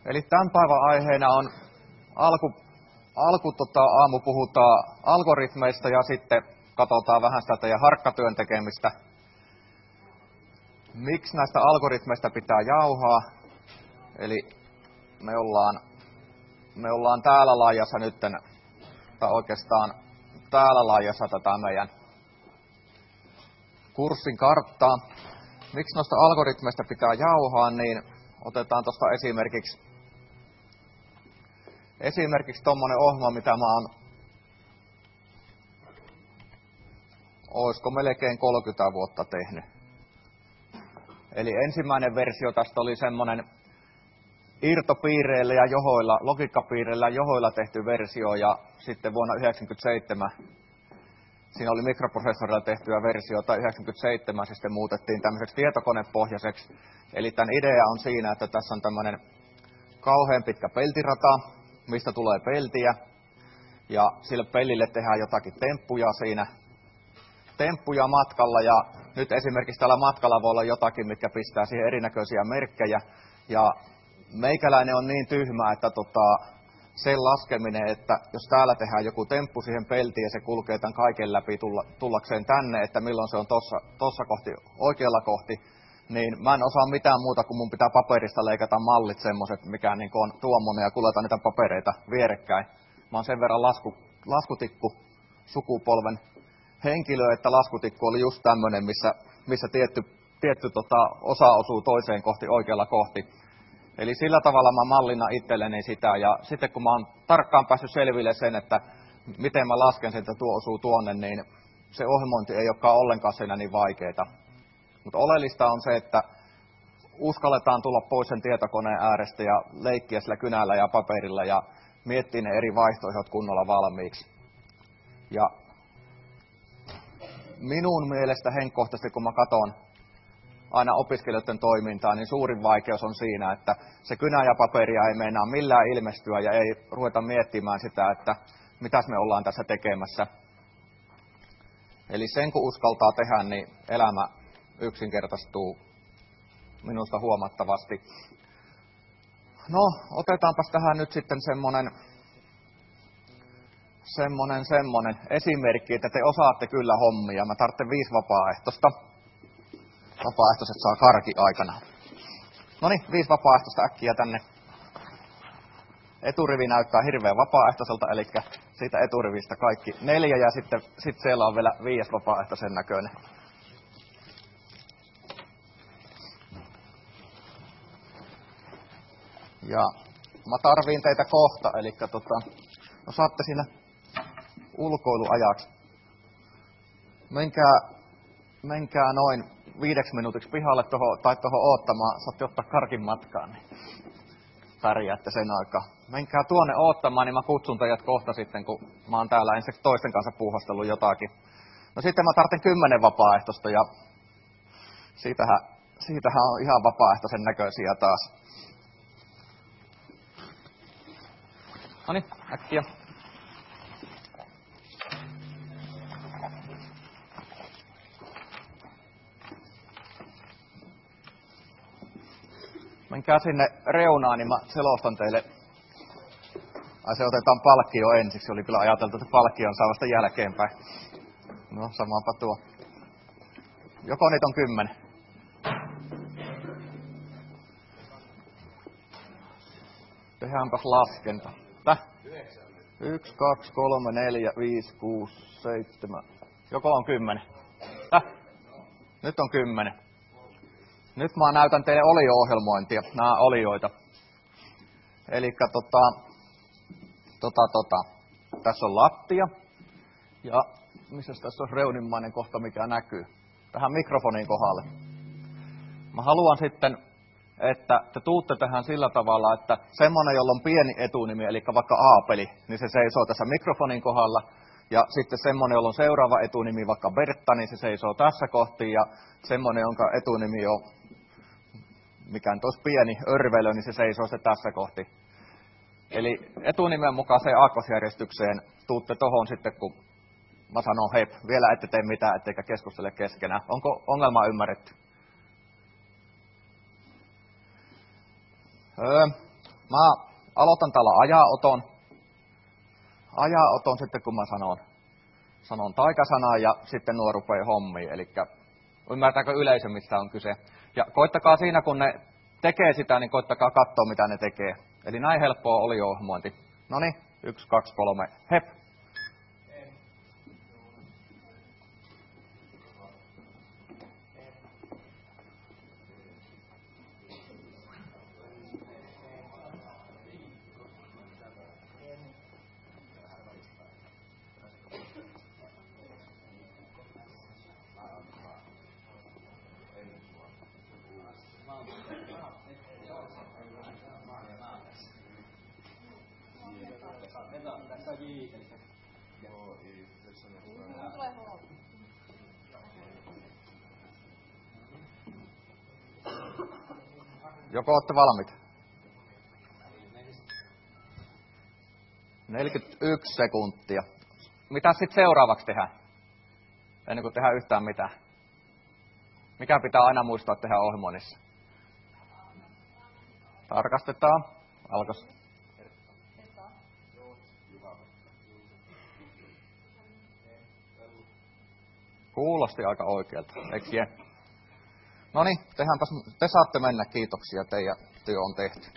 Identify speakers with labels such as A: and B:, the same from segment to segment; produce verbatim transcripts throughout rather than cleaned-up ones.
A: Eli tämän päivän aiheena on alku, alku tota, aamu puhutaan algoritmeista ja sitten katsotaan vähän sitä teidän harkkatyön tekemistä. Miksi näistä algoritmeista pitää jauhaa? Eli me ollaan, me ollaan täällä laajassa nyt, tai oikeastaan täällä laajassa tätä meidän kurssin karttaa. Miksi noista algoritmeista pitää jauhaa, niin otetaan tuosta esimerkiksi esimerkiksi tommonen ohjelma, mitä mä oon, oisko melkein kolmekymmentä vuotta tehnyt. Eli ensimmäinen versio tästä oli semmonen irtopiireillä ja johoilla, logiikkapiireillä ja johoilla tehty versio, ja sitten vuonna yhdeksänkymmentäseitsemän siinä oli mikroprosessorilla tehtyä versiota, yhdeksänkymmentäseitsemän se sitten muutettiin tämmöiseksi tietokonepohjaiseksi. Eli tämän idea on siinä, että tässä on tämmöinen kauhean pitkä peltirata, mistä tulee peltiä, ja sille pelille tehdään jotakin temppuja siinä, temppuja matkalla, ja nyt esimerkiksi tällä matkalla voi olla jotakin, mitkä pistää siihen erinäköisiä merkkejä, ja meikäläinen on niin tyhmä, että tota, sen laskeminen, että jos täällä tehdään joku temppu siihen peltiin ja se kulkee tämän kaiken läpi tulla, tullakseen tänne, että milloin se on tossa, tossa kohti, oikealla kohti, niin mä en osaa mitään muuta kuin mun pitää paperista leikata mallit semmoiset, mikä niin on tuommoinen, ja kuljetaan niitä papereita vierekkäin. Mä oon sen verran lasku, laskutikku sukupolven henkilö, että laskutikku oli just tämmöinen, missä, missä tietty, tietty tota, osa osuu toiseen kohti oikealla kohti. Eli sillä tavalla mä mallinnan itselleni sitä, ja sitten kun mä oon tarkkaan päässyt selville sen, että miten mä lasken sen, että tuo osuu tuonne, niin se ohjelmointi ei olekaan ollenkaan siinä niin vaikeaa. Mutta oleellista on se, että uskalletaan tulla pois sen tietokoneen äärestä ja leikkiä sillä kynällä ja paperilla ja miettiä ne eri vaihtoehdot kunnolla valmiiksi. Ja minun mielestä henkkohtaisesti, kun mä katson aina opiskelijoiden toimintaa, niin suurin vaikeus on siinä, että se kynä ja paperia ei meinaa millään ilmestyä ja ei ruveta miettimään sitä, että mitäs me ollaan tässä tekemässä. Eli sen kun uskaltaa tehdä, niin elämä yksinkertaistuu minusta huomattavasti. No, otetaanpas tähän nyt sitten semmonen, semmonen, semmonen esimerkki, että te osaatte kyllä hommia. Mä tarvitsen viisi vapaaehtoista. Vapaaehtoiset saa karki aikana. Noniin, viisi vapaaehtoista äkkiä tänne. Eturivi näyttää hirveän vapaaehtoiselta, eli siitä eturivistä kaikki neljä, ja sitten sit siellä on vielä viides vapaaehtoisen näköinen. Ja mä tarviin teitä kohta, eli tota, no saatte siinä ulkoiluajaksi. Menkää, menkää noin viideksi minuutiksi pihalle toho, tai tuohon oottamaan, saatte ottaa karkin matkaan, niin pärjäätte sen aikaa. Menkää tuonne oottamaan, niin mä kutsun teidät kohta sitten, kun mä oon täällä ensiksi toisten kanssa puuhastellut jotakin. No sitten mä tarvitsen kymmenen vapaaehtoista, ja siitähän, siitähän on ihan vapaaehtoisen näköisiä taas. Noniin, äkkiä. Menkää sinne reunaan, niin mä selostan teille. Ai se otetaan palkkio ensiksi, oli kyllä ajateltu, että palkkion saa vasta jälkeenpäin. No, samaanpa tuo. Joko niitä on kymmenen? Tehdäänpäs laskenta. Täh? Yksi, kaksi, kolme, neljä, viisi, kuusi, seitsemän. Joko on kymmenen? Täh? Nyt on kymmenen. Nyt mä näytän teille olio-ohjelmointia, nämä olioita. Elikkä tota, tota, tota. Tässä on lattia. Ja missä tässä on reunimmainen kohta, mikä näkyy? Tähän mikrofonin kohdalle. Mä haluan sitten, että te tuutte tähän sillä tavalla, että semmoinen, jolla on pieni etunimi, eli vaikka Aapeli, niin se seisoo tässä mikrofonin kohdalla. Ja sitten semmoinen, jolla on seuraava etunimi, vaikka Bertta, niin se seisoo tässä kohti. Ja semmoinen, jonka etunimi on, mikä on tuossa pieni örvelö, niin se seisoo se tässä kohti. Eli etunimen mukaiseen aakkosjärjestykseen tuutte tohon sitten, kun mä sanon hei, vielä ette tee mitään, ettekä keskustele keskenään. Onko ongelma ymmärretty? Öö, Mä aloitan tällä ajaoton. Ajaoton sitten, kun mä sanon, sanon taikasanaa ja sitten nuo rupeaa hommiin. Eli ymmärtääkö yleisö, mistä on kyse. Ja koittakaa siinä, kun ne tekee sitä, niin koittakaa katsoa, mitä ne tekee. Eli näin helppoa oli ohjelmointi. Noniin, yksi, kaksi, kolme, hep. Joko olette valmiit? neljäkymmentäyksi sekuntia. Mitä sitten seuraavaksi tehdään? Ennen kuin tehdään yhtään mitään. Mikä pitää aina muistaa tehdä ohjelmoinnissa? Tarkastetaan. Alkos. Kuulosti aika oikealta, eikö je? Noniin, tehdäänpäs, te saatte mennä, kiitoksia, teidän työ on tehty.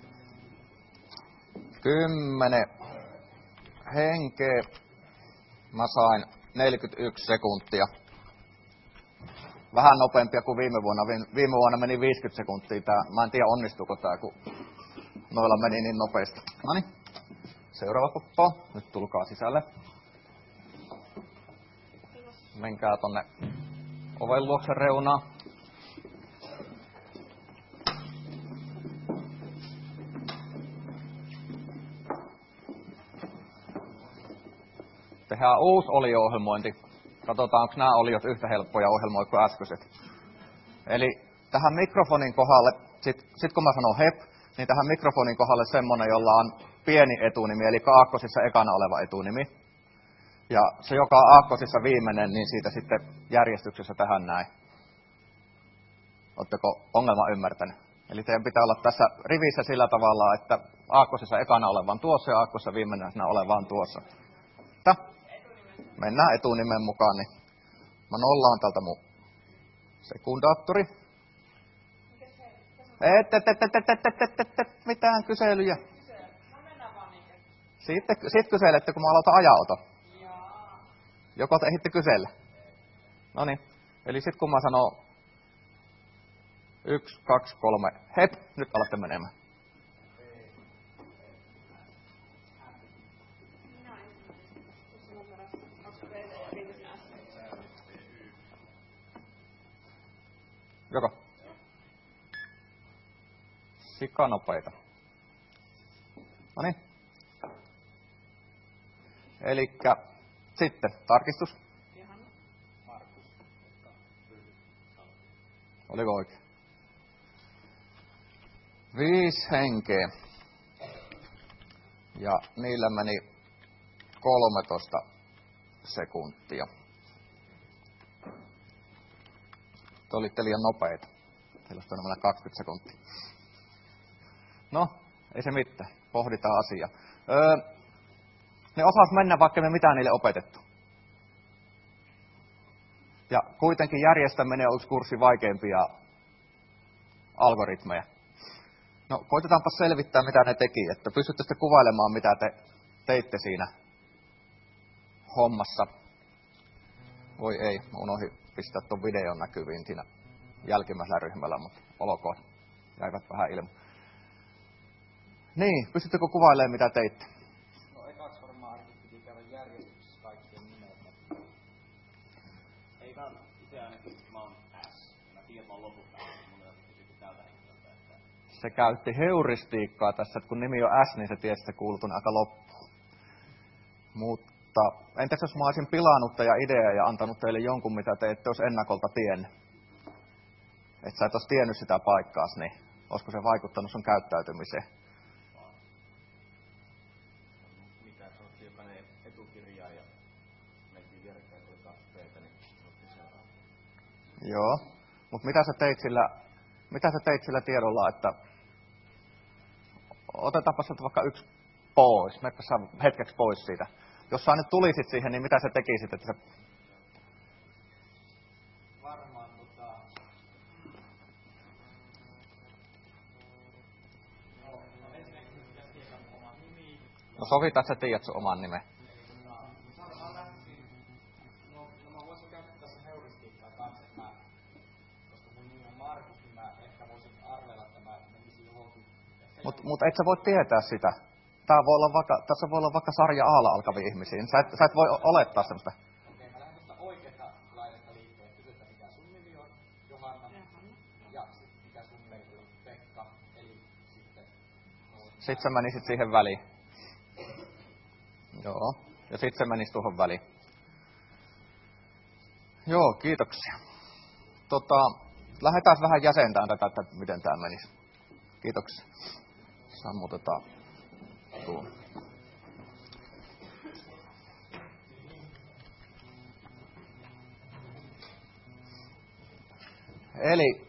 A: Kymmenen henkeä. Mä sain neljäkymmentäyksi sekuntia. Vähän nopeampia kuin viime vuonna. Viime vuonna meni viisikymmentä sekuntia. Tää. Mä en tiedä, onnistuuko tää, kun noilla meni niin nopeasti. Noniin, seuraava poppo. Nyt tulkaa sisälle. Menkää tonne oven luokse reunaan. Tehdään uusi olio-ohjelmointi. Katsotaan, onko nämä oliot yhtä helppoja ohjelmoida kuin äskeiset. Eli tähän mikrofonin kohdalle, sit, sit kun mä sanon hep, niin tähän mikrofonin kohdalle semmonen, jolla on pieni etunimi, eli aakkosissa ekana oleva etunimi. Ja se, joka on aakkosissa viimeinen, niin siitä sitten järjestyksessä tähän näin. Oletteko ongelma ymmärtänyt? Eli teidän pitää olla tässä rivissä sillä tavalla, että aakkosissa ekana olevan tuossa ja aakkosissa viimeisenä olevan tuossa. Tää. Mennään etunimen mukaan, niin mä nollaan tältä mun sekundaattori. Et, et, et, et, et, et, et, et, et, mitään kyselyjä. Sitten sit kyselette, kun mä aloitan ajaoton. Joko te ehditte kysellä? Noniin. Eli sit kun mä sanon yksi, kaksi, kolme, hep, nyt alatte menemään. Joko? Sikanopeita. Noniin. Elikkä sitten tarkistus. Oliko oikein? Viisi henkeä. Ja niillä meni kolmetoista sekuntia. Te olitte liian nopeita. Teillä olisi mennä kaksikymmentä sekuntia. No, ei se mitään. Pohditaan asiaa. Öö, ne osas mennä, vaikka me mitään niille opetettu. Ja kuitenkin järjestäminen on yksi kurssin vaikeimpia algoritmeja. No, koitetaanpa selvittää, mitä ne teki. Että pystytte sitten kuvailemaan, mitä te teitte siinä hommassa. Voi ei, mä unohdin pistää tuon videon näkyviin siinä jälkimmäisellä ryhmällä, mutta olkoon. Jäivät vähän ilman. Niin, pystyttekö kuvailemaan, mitä teitte?
B: No ekaksi varmaan ainakin piti käydä järjestyksessä kaikkien nimet. Ei vaan itse ainakin, mä oon S. Mä tiedän, mä oon lopun S. Mulla ei ole kysytty tältä hetkellä. Että...
A: Se käytti heuristiikkaa tässä, että kun nimi on S, niin se tiesi, että kuuluu aika loppuun. Mutta entäs jos mä olisin pilannut teidän ideaa ja antanut teille jonkun, mitä te ette olisi ennakolta tiennyt? Että sä et olisi tiennyt sitä paikkaas, niin olisiko se vaikuttanut sun käyttäytymiseen?
B: Mitä se otti jokainen etukirjaa ja mentiin vierekkäin tuli kaksi peitä, niin se otti seuraava.
A: Joo, mutta mitä sä teit sillä, mitä sä teit sillä tiedolla, että otetaanpa sieltä vaikka yksi pois. Meppä saa hetkeksi pois siitä. Jos sä nyt tulisit siihen, niin mitä sä tekisit, että sä...
B: Varmaan tota... No, no ensinnäkin pitäisi tietää mun oman nimi.
A: No sovitaan, että sä tiedät sun oman nimen. Mutta mut et sä voi tietää sitä. Tää voi olla vaikka, tässä voi olla vaikka sarja A:lla alkavia ihmisiä. Sä et, sä et voi olettaa semmoista.
B: Okei, mä lähden tuosta oikeasta laidasta liikkeen. Kysytään, mikä sun nimi on, Johanna. Ja sit mikä sun nimi on, Pekka. Eli sitten...
A: Sitten sä menisit siihen väliin. Joo. Ja sitten se menisi tuohon väliin. Joo, kiitoksia. Tota, lähdetään vähän jäsentään tätä, että miten tämä menisi. Kiitoksia. Sammutetaan tuo. Eli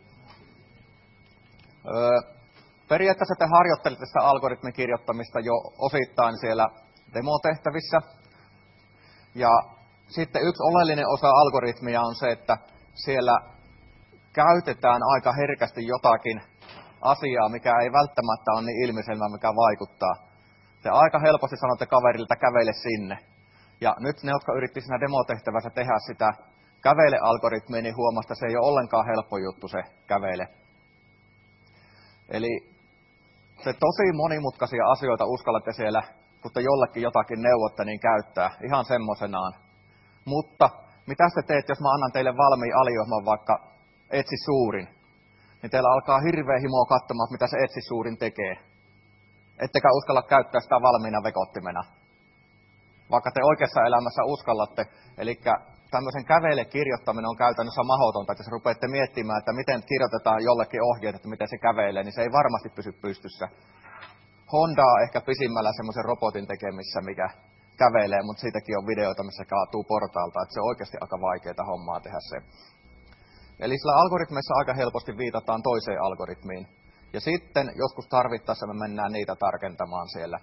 A: öö, periaatteessa te harjoittelitte sitä algoritmin kirjoittamista jo osittain siellä demotehtävissä. Ja sitten yksi oleellinen osa algoritmia on se, että siellä käytetään aika herkästi jotakin asiaa, mikä ei välttämättä ole niin ilmiselvä, mikä vaikuttaa. Te aika helposti sanotte kaverille, että kävele sinne. Ja nyt ne, jotka yritti siinä demotehtävässä tehdä sitä kävele-algoritmia, niin huomasta, että se ei ole ollenkaan helppo juttu se kävele. Eli te tosi monimutkaisia asioita uskallatte siellä, kun te jollekin jotakin neuvotte, niin käyttää ihan semmoisenaan. Mutta mitä te teet, jos mä annan teille valmiin aliohjelman vaikka etsi suurin? Niin teillä alkaa hirveä himoa katsomaan, mitä se etsi suurin tekee. Ettekä uskalla käyttää sitä valmiina vekottimena. Vaikka te oikeassa elämässä uskallatte. Eli tämmöisen kävele kirjoittaminen on käytännössä mahdotonta. Että jos rupeatte miettimään, että miten kirjoitetaan jollekin ohjeet, että miten se kävelee, niin se ei varmasti pysy pystyssä. Honda on ehkä pisimmällä semmoisen robotin tekemissä, mikä kävelee, mutta siitäkin on videoita, missä kaatuu portaalta. Että se on oikeasti aika vaikeaa hommaa tehdä se. Eli sillä algoritmeissa aika helposti viitataan toiseen algoritmiin. Ja sitten joskus tarvittaessa me mennään niitä tarkentamaan siellä.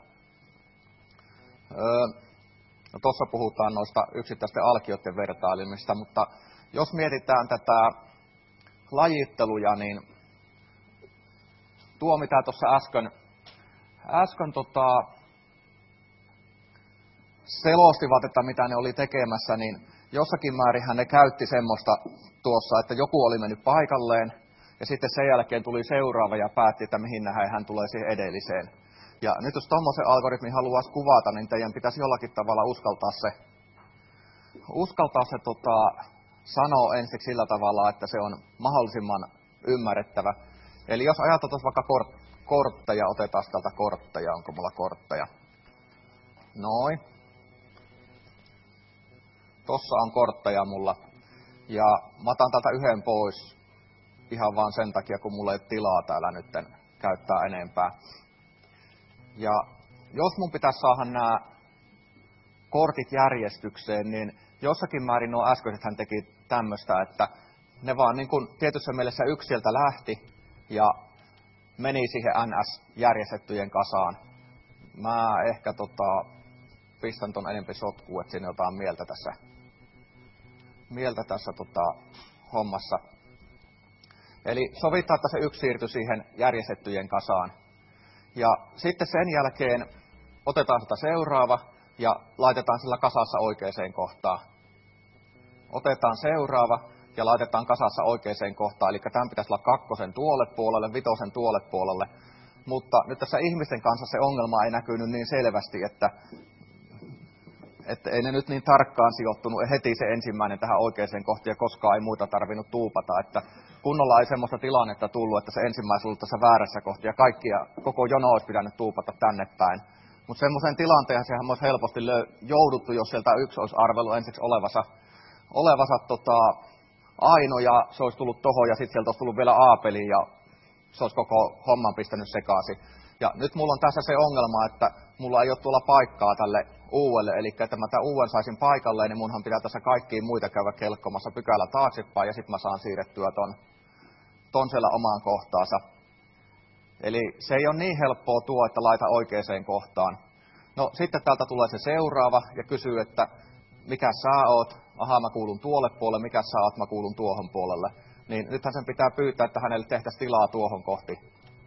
A: Öö, no tuossa puhutaan noista yksittäisten alkioiden vertailemista, mutta jos mietitään tätä lajitteluja, niin tuo mitä tuossa äsken, äsken tota, selostivat, että mitä ne oli tekemässä, niin jossakin määrinhän ne käytti semmoista tuossa, että joku oli mennyt paikalleen, ja sitten sen jälkeen tuli seuraava ja päätti, että mihin nähdään hän tulee siihen edelliseen. Ja nyt jos tuommoisen algoritmin haluaisi kuvata, niin teidän pitäisi jollakin tavalla uskaltaa se, uskaltaa se tota, sanoa ensiksi sillä tavalla, että se on mahdollisimman ymmärrettävä. Eli jos ajatellaan vaikka kort, kortteja, otetaan tältä kortteja, onko mulla kortteja? Noin. Tossa on kortteja mulla. Ja mä otan täältä yhden pois ihan vaan sen takia, kun mulla ei ole tilaa täällä nyt käyttää enempää. Ja jos mun pitäisi saada nämä kortit järjestykseen, niin jossakin määrin nuo äskeiset hän teki tämmöistä, että ne vaan niin kuin tietyssä mielessä yksi sieltä lähti ja meni siihen N S-järjestettyjen kasaan. Mä ehkä tota, pistän ton enempi sotkuun, että siinä jotain mieltä tässä, mieltä tässä tota, hommassa. Eli sovitaan, että se yksi siirtyi siihen järjestettyjen kasaan. Ja sitten sen jälkeen otetaan sitä seuraava ja laitetaan sillä kasassa oikeaan kohtaan. Otetaan seuraava ja laitetaan kasassa oikeaan kohtaan. Eli tämän pitäisi olla kakkosen tuolle puolelle, vitosen tuolle puolelle. Mutta nyt tässä ihmisten kanssa se ongelma ei näkynyt niin selvästi, että, että ei ne nyt niin tarkkaan sijoittunut heti se ensimmäinen tähän oikeaan kohtaan ja koskaan ei muita tarvinnut tuupata. Että kunnolla ei semmoista tilannetta tullut, että se ensimmäinen ollut tässä väärässä kohtaa ja kaikkia, koko jono olisi pitänyt tuupata tänne päin. Mutta semmoisen tilanteen sehän olisi helposti lö- jouduttu, jos sieltä yksi olisi arvellut ensiksi olevansa, olevansa tota, Aino ja se olisi tullut tohon ja sitten sieltä olisi tullut vielä A-peli ja se olisi koko homman pistänyt sekaisin. Ja nyt mulla on tässä se ongelma, että mulla ei ole tuolla paikkaa tälle uudelle, eli että mä tämän uuden saisin paikalle, niin munhan pitää tässä kaikkiin muita käydä kelkkomassa pykälä taaksepäin ja sitten mä saan siirrettyä ton, ton siellä omaan kohtaansa. Eli se ei ole niin helppoa tuo, että laita oikeaan kohtaan. No sitten täältä tulee se seuraava ja kysyy, että mikä sä oot? Aha, mä kuulun tuolle puolelle, mikä sä oot? Mä kuulun tuohon puolelle. Niin nythän sen pitää pyytää, että hänelle tehtäisiin tilaa tuohon kohti.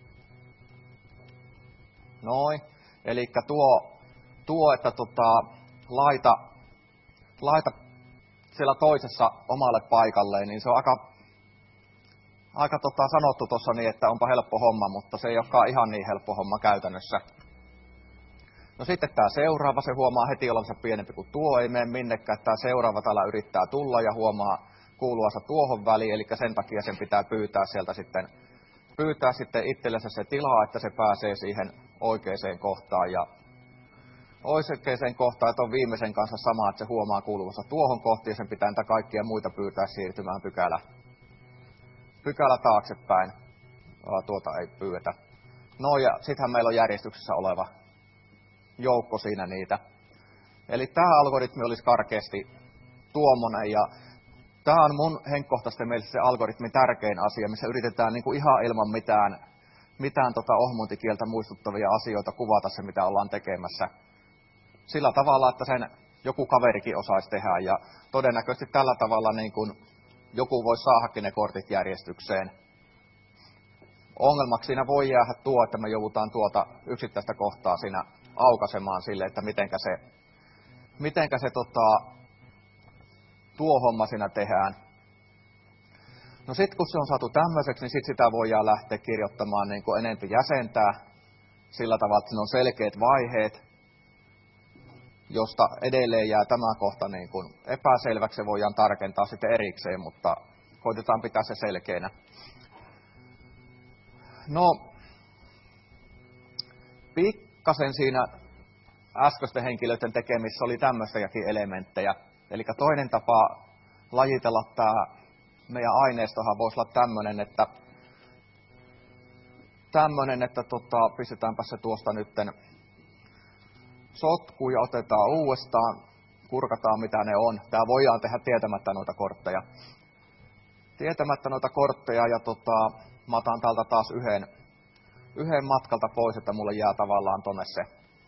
A: Noin. Eli tuo, tuo, että tota, laita, laita siellä toisessa omalle paikalleen, niin se on aika, aika tota, sanottu tuossa niin, että onpa helppo homma, mutta se ei olekaan ihan niin helppo homma käytännössä. No sitten tämä seuraava, se huomaa heti olevansa pienempi kuin tuo, ei mene minnekään. Tämä seuraava täällä yrittää tulla ja huomaa kuuluvansa tuohon väliin, eli sen takia sen pitää pyytää sieltä sitten, pyytää sitten itsellensä se tilaa, että se pääsee siihen oikeaan kohtaan. Ja oikeaan kohtaan, että on viimeisen kanssa sama, että se huomaa kuuluvansa tuohon kohtiin, ja sen pitää niitä kaikkia muita pyytää siirtymään pykälä, pykälä taaksepäin. Tuota ei pyydetä. No ja sittenhän meillä on järjestyksessä oleva joukko siinä niitä. Eli tämä algoritmi olisi karkeasti tuommoinen, ja tämä on mun henkkohtaisten mielestä se algoritmin tärkein asia, missä yritetään niin kuin ihan ilman mitään, mitään tota ohmointikieltä muistuttavia asioita kuvata se, mitä ollaan tekemässä. Sillä tavalla, että sen joku kaverikin osaisi tehdä, ja todennäköisesti tällä tavalla niin kuin joku voisi saadakin ne kortit järjestykseen. Ongelmaksi siinä voi jäädä tuo, että me joudutaan tuota yksittäistä kohtaa siinä aukaisemaan sille, että mitenkä se, mitenkä se tota, tuo homma siinä tehdään. No sitten kun se on saatu tämmöiseksi, niin sitten sitä voidaan lähteä kirjoittamaan niin kuin enempi jäsentää sillä tavalla, että siinä on selkeät vaiheet, josta edelleen jää tämä kohta niin kuin epäselväksi. Se voidaan tarkentaa sitten erikseen, mutta koitetaan pitää se selkeänä. No, pikkasen siinä äskeisten henkilöiden tekemissä oli tämmöisiäkin elementtejä. Eli toinen tapa lajitella tämä meidän aineistohan voisi olla tämmöinen, että, tämmöinen, että tota, pistetäänpä se tuosta nytten sotkuun ja otetaan uudestaan, kurkataan mitä ne on. Tämä voidaan tehdä tietämättä noita kortteja. Tietämättä noita kortteja ja tota, mä otan täältä taas yhden, yhden matkalta pois, että mulle jää tavallaan tonne se,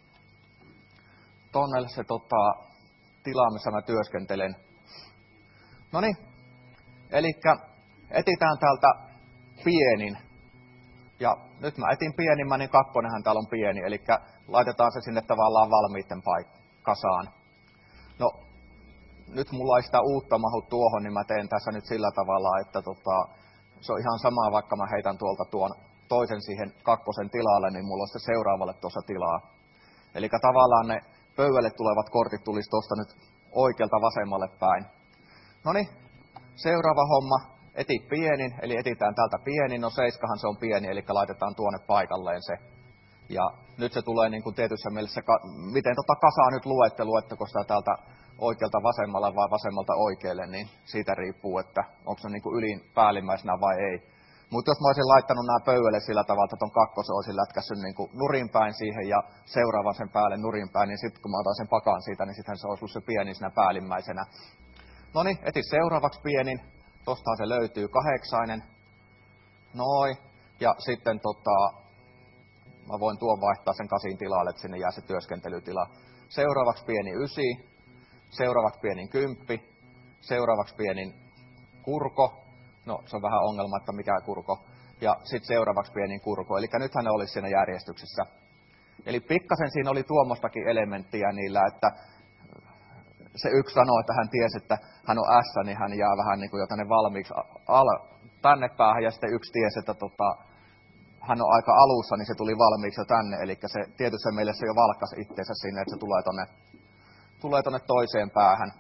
A: tonne se tota, tila, missä mä työskentelen. Noniin, elikkä etitään täältä pienin. Ja nyt mä etin pienimmän, niin kakkonenhan täällä on pieni, eli laitetaan se sinne tavallaan valmiitten paik- kasaan. No, nyt mulla ei sitä uutta mahu tuohon, niin mä teen tässä nyt sillä tavalla, että tota, se on ihan sama, vaikka mä heitän tuolta tuon toisen siihen kakkosen tilalle, niin mulla on sitten seuraavalle tuossa tilaa. Eli tavallaan ne pöydälle tulevat kortit tulisi tuosta nyt oikealta vasemmalle päin. Noniin, seuraava homma, eti pienin, eli etitään täältä pienin, no seiskahan se on pieni, eli laitetaan tuonne paikalleen se. Ja nyt se tulee niin kuin tietyssä mielessä, miten tota kasaa nyt luette, luetteko sitä täältä oikealta vasemmalle vai vasemmalta oikealle, niin siitä riippuu, että onko se niin kuin ylin päällimmäisenä vai ei. Mutta jos mä olisin laittanut nämä pöydälle sillä tavalla, että ton kakkosen olisin lätkässyt niin kuin nurinpäin siihen ja seuraavan sen päälle nurinpäin, niin sitten kun mä otan sen pakan siitä, niin sittenhän se olisi ollut se pieni siinä päällimmäisenä. Noniin, eti seuraavaksi pienin. Tostahan se löytyy kahdeksainen. Noin. Ja sitten tota, mä voin tuon vaihtaa sen kasin tilalle, että sinne jää se työskentelytila. Seuraavaksi pieni ysi. Seuraavaksi pienin kymppi. Seuraavaksi pienin kurko. No, se on vähän ongelma, että mikä kurko. Ja sitten seuraavaksi pienin kurko. Eli nythän ne olisi siinä järjestyksessä. Eli pikkasen siinä oli tuommoistakin elementtiä niillä, että se yksi sanoo, että hän tiesi, että hän on S, niin hän jää vähän niin kuin jo tänne valmiiksi al- tänne päähän. Ja sitten yksi tiesi, että tota, hän on aika alussa, niin se tuli valmiiksi jo tänne. Eli se tietyssä mielessä jo valkkasi itseensä sinne, että se tulee tonne, tulee tonne toiseen päähän.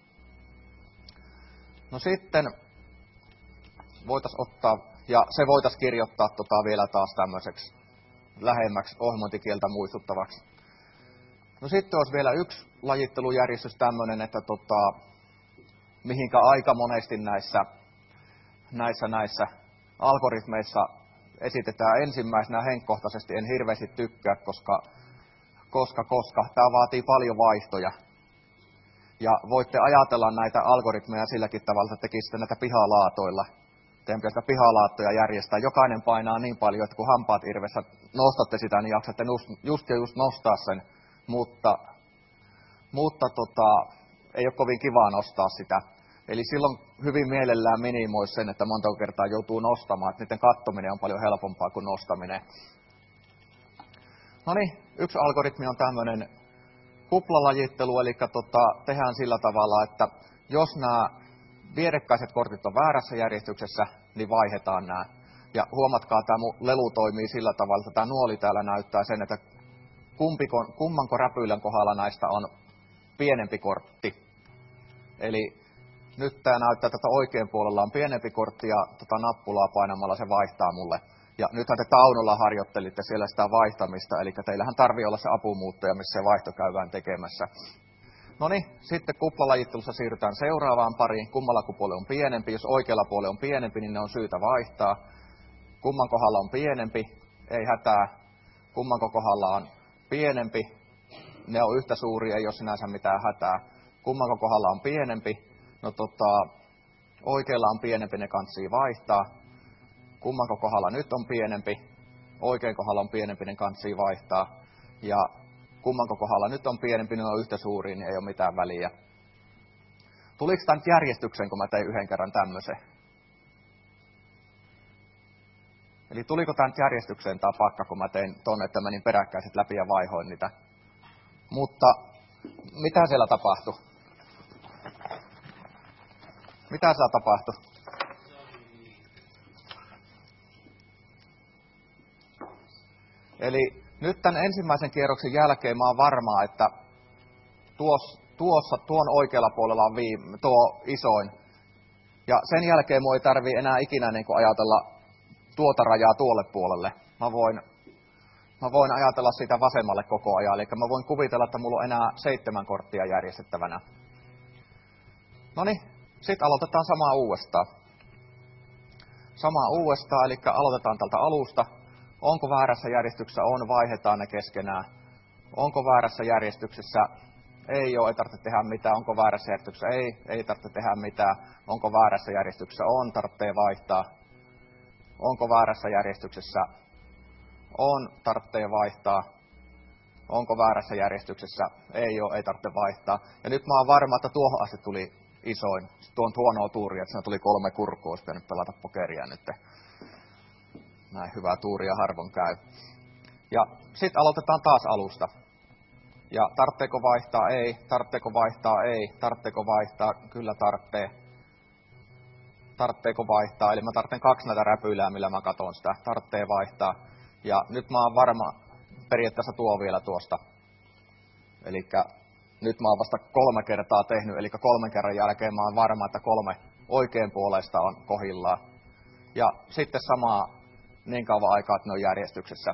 A: No sitten voitaisiin ottaa, ja se voitaisiin kirjoittaa tota vielä taas tämmöiseksi lähemmäksi ohjelmointikieltä muistuttavaksi. No sitten olisi vielä yksi lajittelujärjestys tämmöinen, että tota, mihinkä aika monesti näissä, näissä, näissä algoritmeissa esitetään ensimmäisenä henkkohtaisesti, en hirveästi tykkää, koska, koska, koska tämä vaatii paljon vaihtoja. Ja voitte ajatella näitä algoritmeja silläkin tavalla, että tekisitte näitä pihalaatoilla. teidän pitää sitä pihalaattoja järjestää. Jokainen painaa niin paljon, että kun hampaat irvessä nostatte sitä, niin jaksatte just ja just nostaa sen. Mutta, mutta tota, ei ole kovin kivaa nostaa sitä. Eli silloin hyvin mielellään minimoisi sen, että monta kertaa joutuu nostamaan. Että niiden kattominen on paljon helpompaa kuin nostaminen. No niin, yksi algoritmi on tämmöinen kuplalajittelu, eli tota, tehdään sillä tavalla, että jos nämä vierekkäiset kortit on väärässä järjestyksessä, niin vaihdetaan nämä. Ja huomatkaa, tämä mun lelu toimii sillä tavalla, että tämä nuoli täällä näyttää sen, että kumpiko, kummanko räpylän kohdalla näistä on pienempi kortti. Eli nyt tämä näyttää, että oikean puolella on pienempi kortti ja tota nappulaa painamalla se vaihtaa mulle. Ja nythän te Taunolla harjoittelitte siellä sitä vaihtamista, eli teillähän tarvii olla se apumuuttaja, missä se vaihto käydään tekemässä. No niin, sitten kuplalajittelussa siirrytään seuraavaan pariin. Kummalla puolella on pienempi. Jos oikealla puolella on pienempi, niin ne on syytä vaihtaa. Kumman kohdalla on pienempi, ei hätää. Kumman kohdalla on pienempi, ne on yhtä suuria, ei ole sinänsä mitään hätää. Kumman kohdalla on pienempi, no tota, oikealla on pienempi, ne kantsii vaihtaa. Kumman kohdalla nyt on pienempi, oikein kohdalla on pienempi, ne kantsii vaihtaa. Ja kumman kohdalla nyt on pienempi, ne on yhtä suuria, niin ei ole mitään väliä. Tuliko tämä nyt järjestykseen, kun mä tein yhden kerran tämmöisen? Eli tuliko tämä nyt järjestykseen tämä pakka, kun mä tein tuonne, että menin peräkkäiset läpi ja vaihoin niitä. Mutta mitä siellä tapahtui? Mitä siellä tapahtui? Eli nyt tämän ensimmäisen kierroksen jälkeen mä oon varma, että tuossa, tuossa tuon oikealla puolella on viime, tuo isoin. Ja sen jälkeen mun ei tarvii enää ikinä niin kuin ajatella tuota rajaa tuolle puolelle. Mä voin, mä voin ajatella sitä vasemmalle koko ajan. Eli mä voin kuvitella, että mulla on enää seitsemän korttia järjestettävänä. Noniin, sitten aloitetaan samaa uudestaan. Samaa uudestaan, eli aloitetaan tältä alusta. Onko väärässä järjestyksessä? On, vaihdetaan ne keskenään. Onko väärässä järjestyksessä? Ei ole, ei tarvitse tehdä mitään. Onko väärässä järjestyksessä? Ei, ei tarvitse tehdä mitään. Onko väärässä järjestyksessä? On, tarvitsee vaihtaa. Onko väärässä järjestyksessä? On, tarvitsee vaihtaa. Onko väärässä järjestyksessä? Ei ole, ei tarvitse vaihtaa. Ja nyt mä oon varma, että tuohon asti tuli isoin. Tuon huonoa tuuria, että siinä tuli kolme kurkkua, olisi pitänyt pelata pokeria nyt. Näin hyvää tuuria harvoin käy. Ja sitten aloitetaan taas alusta. Ja tarvitseeko vaihtaa? Ei. Tarvitseeko vaihtaa? Ei. Tarvitseeko vaihtaa? Kyllä tarvitsee. Tarvitseeko vaihtaa? Eli mä tarvitsen kaksi näitä räpylää, millä mä katon sitä. Tarvitsee vaihtaa. Ja nyt mä oon varma, periaatteessa tuo vielä tuosta. Eli nyt mä oon vasta kolme kertaa tehnyt, eli kolmen kerran jälkeen mä oon varma, että kolme oikein puolesta on kohillaan. Ja sitten samaa niin kauan aikaa, että ne on järjestyksessä.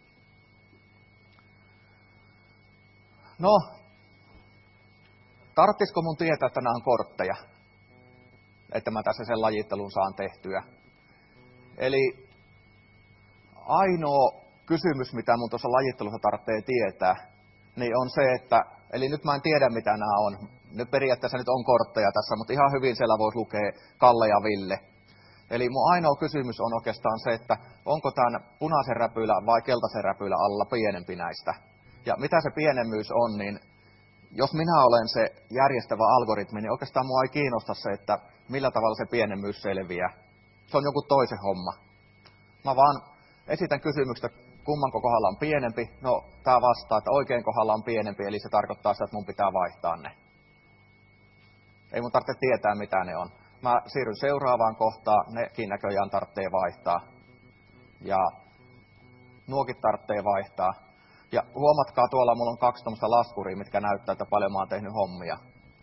A: No, tarvitsisiko mun tietää, että nämä on kortteja? Että mä tässä sen lajittelun saan tehtyä. Eli ainoa kysymys, mitä mun tuossa lajittelussa tarvitsee tietää, niin on se, että, eli nyt mä en tiedä mitä nämä on. Nyt periaatteessa nyt on kortteja tässä, mutta ihan hyvin siellä voisi lukea Kalle ja Ville. Eli mun ainoa kysymys on oikeastaan se, että onko tämän punaisen räpylä vai keltaisen räpylä alla pienempi näistä. Ja mitä se pienemmyys on, niin jos minä olen se järjestävä algoritmi, niin oikeastaan mua ei kiinnosta se, että millä tavalla se pienemmyys selviää. Se on joku toisen homma. Mä vaan esitän kysymykset, kumman kohdalla on pienempi. No, tää vastaa, että oikein kohdalla on pienempi, eli se tarkoittaa sitä, että mun pitää vaihtaa ne. Ei mun tarvitse tietää, mitä ne on. Mä siirryn seuraavaan kohtaan, nekin näköjään tarvitsee vaihtaa. Ja nuokin tarvitsee vaihtaa. Ja huomatkaa, tuolla mulla on kaksi tämmöistä laskuria, mitkä näyttää, että paljon mä oon tehnyt hommia.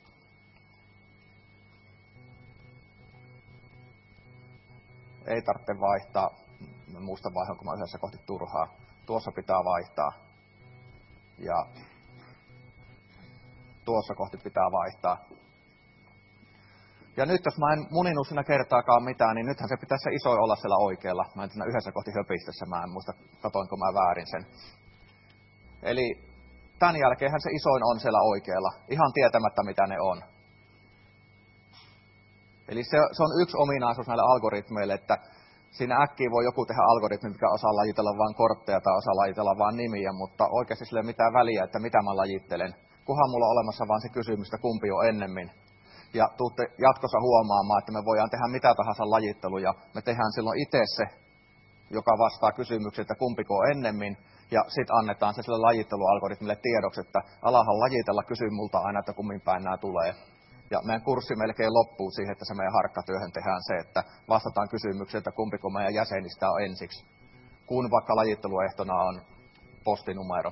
A: Ei tarvitse vaihtaa. Mä muistan vaihon, kun mä yhdessä kohti turhaa. Tuossa pitää vaihtaa. Ja tuossa kohti pitää vaihtaa. Ja nyt jos mä en muninut siinä kertaakaan mitään, niin nythän se pitäisi se iso olla siellä oikealla. Mä en siinä yhdessä kohti höpistessä, mä en muista, katoinko mä väärin sen. Eli tämän jälkeenhän se isoin on siellä oikealla, ihan tietämättä mitä ne on. Eli se, se on yksi ominaisuus näille algoritmeille, että siinä äkkiä voi joku tehdä algoritmi, mikä osaa lajitella vain kortteja tai osaa lajitella vain nimiä, mutta oikeasti sillä ei ole mitään väliä, että mitä mä lajittelen. Kunhan mulla on olemassa vain se kysymys, että kumpi on ennemmin. Ja tuutte jatkossa huomaamaan, että me voidaan tehdä mitä tahansa lajitteluja. Me tehdään silloin itse se, joka vastaa kysymyksiin, että kumpiko on ennemmin. Ja sitten annetaan se sille lajittelualgoritmille tiedoksi, että alahan lajitella, kysy multa aina, että kummin päin nämä tulee. Ja meidän kurssi melkein loppuu siihen, että se meidän harkkatyöhön tehdään se, että vastataan kysymykseen, että kumpiko meidän jäsenistä on ensiksi. Kun vaikka lajitteluehtona on postinumero.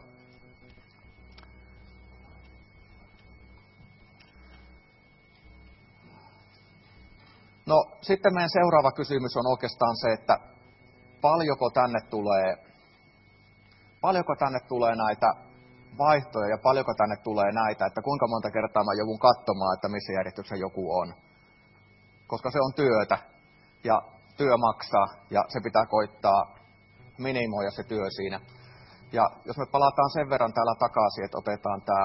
A: No sitten meidän seuraava kysymys on oikeastaan se, että paljonko tänne tulee, paljonko tänne tulee näitä vaihtoja ja paljonko tänne tulee näitä, että kuinka monta kertaa mä joudun katsomaan, että missä järjestyksessä joku on. Koska se on työtä ja työ maksaa ja se pitää koittaa minimoida se työ siinä. Ja jos me palataan sen verran täällä takaisin, että otetaan tämä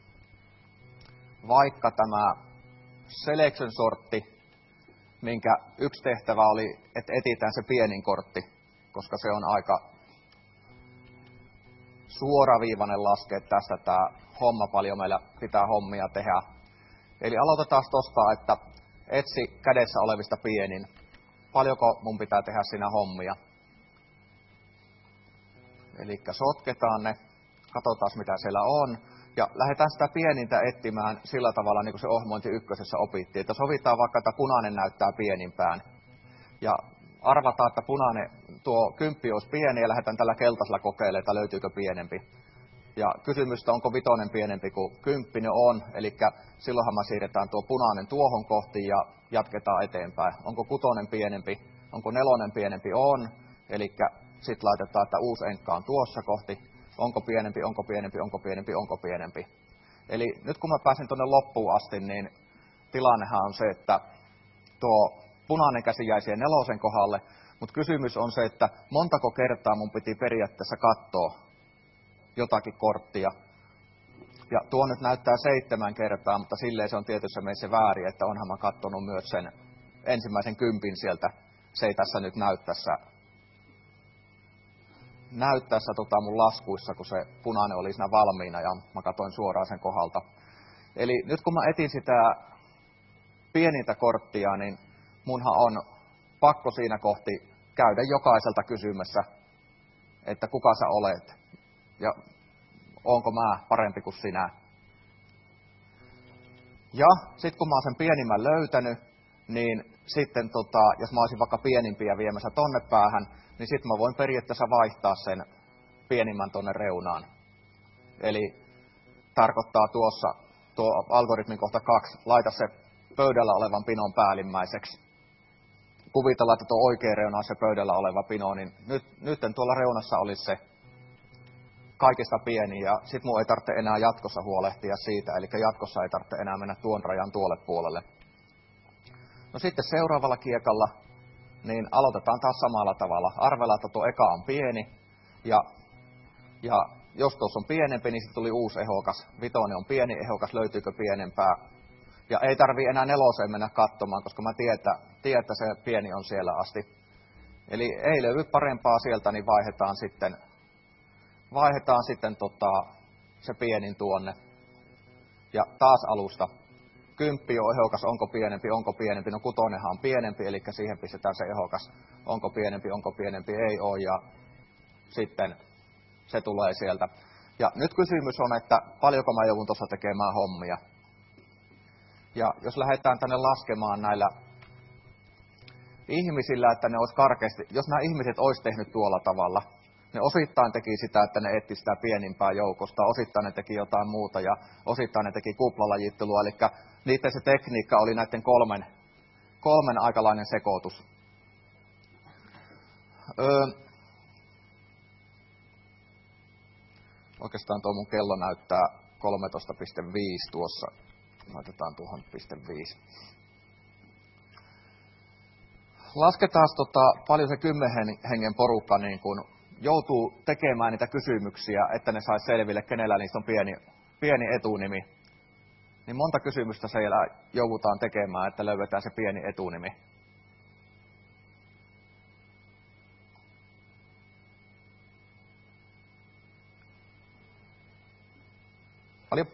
A: vaikka tämä selection sortti, minkä yksi tehtävä oli, että etsitään se pienin kortti, koska se on aika suoraviivainen laskea tästä tämä homma, paljon meillä pitää hommia tehdä. Eli aloitetaan tuosta, että etsi kädessä olevista pienin. Paljonko mun pitää tehdä siinä hommia. Eli sotketaan ne, katsotaan mitä siellä on. Ja lähdetään sitä pienintä etsimään sillä tavalla, niin kuin se ohjelmointi ykkösessä opittiin. Että sovitaan vaikka, että punainen näyttää pienimpään. Ja arvataan, että punainen, tuo kymppi olisi pieni ja lähdetään tällä keltaisella kokeilemaan, että löytyykö pienempi. Ja kysymystä, onko vitonen pienempi kuin kymppi, ne on. Eli silloinhan me siirretään tuo punainen tuohon kohti ja jatketaan eteenpäin. Onko kutonen pienempi, onko nelonen pienempi, on. Eli sitten laitetaan, että uusi enkka on tuossa kohti. Onko pienempi, onko pienempi, onko pienempi, onko pienempi. Eli nyt kun mä pääsin tuonne loppuun asti, niin tilannehan on se, että tuo punainen käsi jäi siihen nelosen kohdalle, mutta kysymys on se, että montako kertaa mun piti periaatteessa katsoa jotakin korttia. Ja tuo nyt näyttää seitsemän kertaa, mutta silleen se on tietyssä meissä väärin, että onhan mä katsonut myös sen ensimmäisen kympin sieltä. Se ei tässä nyt näy tässä, näy tässä tota mun laskuissa, kun se punainen oli siinä valmiina ja mä katsoin suoraan sen kohdalta. Eli nyt kun mä etin sitä pienintä korttia, niin munhan on pakko siinä kohti käydä jokaiselta kysymässä, että kuka sä olet ja onko mä parempi kuin sinä. Ja sitten kun mä oon sen pienimmän löytänyt, niin sitten tota, jos mä olisin vaikka pienimpiä viemässä tonne päähän, niin sitten mä voin periaatteessa vaihtaa sen pienimmän tonne reunaan. Eli tarkoittaa tuossa tuo algoritmin kohta kaksi, laita se pöydällä olevan pinon päällimmäiseksi. Kuvitellaan, että tuo oikea reuna on se pöydällä oleva pino, niin nyt, nyt tuolla reunassa olisi se kaikista pieni, ja sit mun ei tarvitse enää jatkossa huolehtia siitä, eli jatkossa ei tarvitse enää mennä tuon rajan tuolle puolelle. No sitten seuraavalla kiekalla, niin aloitetaan taas samalla tavalla. Arvellaan, että tuo eka on pieni, ja, ja jos tuossa on pienempi, niin sitten tuli uusi ehokas. Vitonen on pieni ehokas, löytyykö pienempää? Ja ei tarvii enää neloseen mennä katsomaan, koska mä tiedän, tiedän, että se pieni on siellä asti. Eli ei löydy parempaa sieltä, niin vaihdetaan sitten, vaihdetaan sitten tota, se pienin tuonne. Ja taas alusta. Kymppi on ehokas, onko pienempi, onko pienempi. No kutonenhan on pienempi, eli siihen pistetään se ehokas. Onko pienempi, onko pienempi, ei ole. Ja sitten se tulee sieltä. Ja nyt kysymys on, että paljonko mä joudun tuossa tekemään hommia. Ja jos lähdetään tänne laskemaan näillä ihmisillä, että ne olisi karkeasti, jos nämä ihmiset olisi tehnyt tuolla tavalla, ne osittain teki sitä, että ne etsi sitä pienimpää joukosta, osittain ne teki jotain muuta ja osittain ne teki kuplalajittelua, eli niiden se tekniikka oli näiden kolmen, kolmen aikalainen sekoitus. Öö, oikeastaan tuo mun kello näyttää kolmetoista pilkku viisi tuossa. Laitetaan tuohon piste viisi. Lasketaan tota, paljon se kymmenen hengen porukka niin kun joutuu tekemään niitä kysymyksiä, että ne saisi selville, kenellä niistä on pieni, pieni etunimi. niin monta kysymystä siellä joudutaan tekemään, että löydetään se pieni etunimi. Paljon.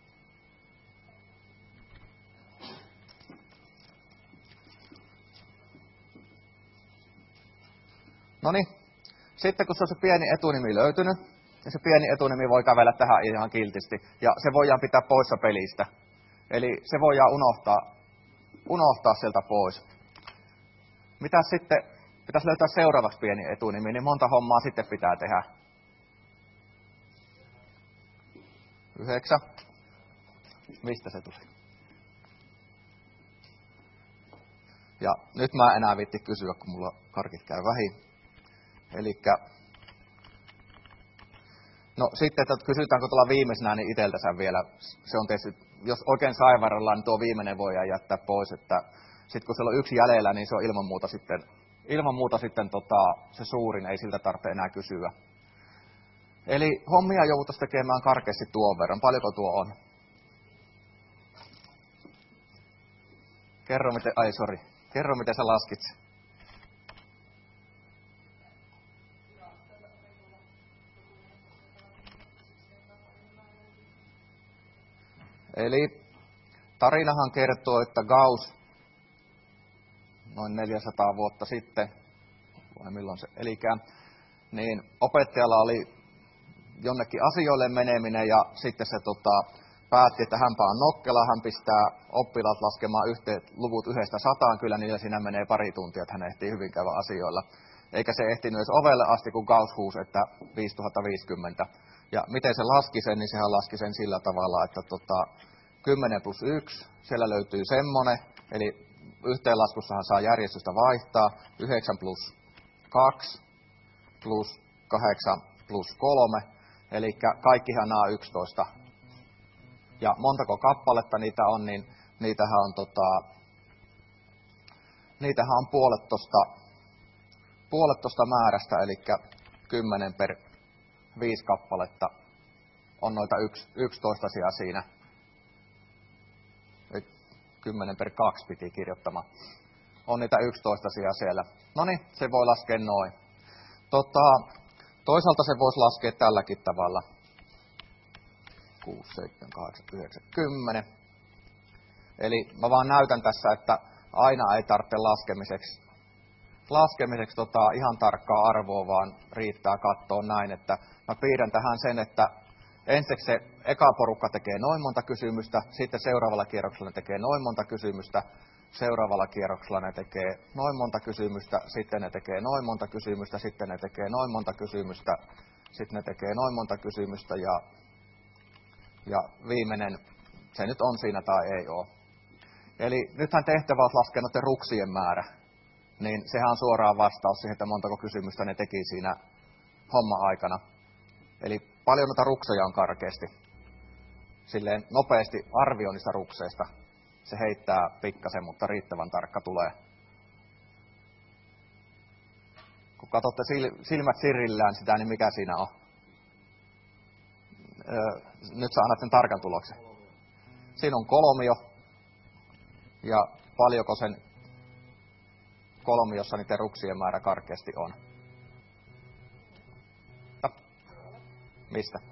A: Noniin. Sitten kun se on se pieni etunimi löytynyt, niin se pieni etunimi voi kävellä tähän ihan kiltisti. Ja se voidaan pitää poissa pelistä. Eli se voidaan unohtaa, unohtaa sieltä pois. Mitä sitten pitäisi löytää seuraavaksi pieni etunimi, niin monta hommaa sitten pitää tehdä. Yhdeksän. Mistä se tuli? Ja nyt mä en enää viitti kysyä, kun mulla karkit käy vähin. Elikkä, no sitten, että kysytäänkö tuolla viimeisenä, niin iteltänsä vielä. Se on tietysti, jos oikein saivarrellaan, niin tuo viimeinen voidaan jättää pois. Että sitten kun siellä on yksi jäljellä, niin se on ilman muuta sitten, ilman muuta sitten tota, se suurin, ei siltä tarvitse enää kysyä. Eli hommia joudutaan tekemään karkeasti tuon verran. Paljonko tuo on? Kerro miten, ai sori, kerro miten sä laskit. Eli tarinahan kertoo, että Gauss noin neljäsataa vuotta sitten, vai milloin se elikään, niin opettajalla oli jonnekin asioille meneminen ja sitten se tota, päätti, että hänpä on nokkela, hän pistää oppilaat laskemaan yhteen luvut yhdestä sataan, kyllä niillä siinä menee pari tuntia, että hän ehtii hyvin käydä asioilla. Eikä se ehtinyt edes ovelle asti, kun Gauss huusi, että viisituhatta viisikymmentä. Ja miten se laski sen, niin sehän laski sen sillä tavalla, että tota, kymmenen plus yksi, siellä löytyy semmonen, eli yhteenlaskussahan saa järjestystä vaihtaa, yhdeksän plus kaksi plus kahdeksan plus kolme, eli kaikkihan nämä on yksitoista. Ja montako kappaletta niitä on, niin niitähän on, tota, niitähän on puolet tosta, puolet tosta määrästä, eli kymmenen per viisi kappaletta on noita yks, yksitoistaisia siinä. kymmenen per kaksi piti kirjoittamaan. On niitä yksitoistaisia siellä. Noniin, se voi laskea noin. Tota, toisaalta se voisi laskea tälläkin tavalla. kuusi, seitsemän, kahdeksan, yhdeksän, kymmenen. Eli mä vaan näytän tässä, että aina ei tarvitse laskemiseksi, laskemiseksi tota ihan tarkkaa arvoa, vaan riittää katsoa näin, että mä piirrän tähän sen, että ensiksi se eka porukka tekee noin monta kysymystä, sitten seuraavalla kierroksella ne tekee noin monta kysymystä, seuraavalla kierroksella ne tekee noin monta kysymystä, sitten ne tekee noin monta kysymystä, sitten ne tekee noin monta kysymystä, sitten ne tekee noin monta kysymystä ja, ja viimeinen, se nyt on siinä tai ei ole. Eli nythän tehtävä olisi laskea noiden ruksien määrä, niin sehän on suoraan vastaus siihen, että montako kysymystä ne teki siinä homma-aikana. Eli paljon noita rukseja on karkeasti. Silleen nopeasti arvioinnista rukseista. Se heittää pikkasen, mutta riittävän tarkka tulee. Kun katsotte silmät sirrillään sitä, niin mikä siinä on? Öö, nyt sä annat sen tarkan tuloksen. Siinä on kolmio. Ja paljonko sen kolmiossa niiden ruksien määrä karkeasti on? Mistä?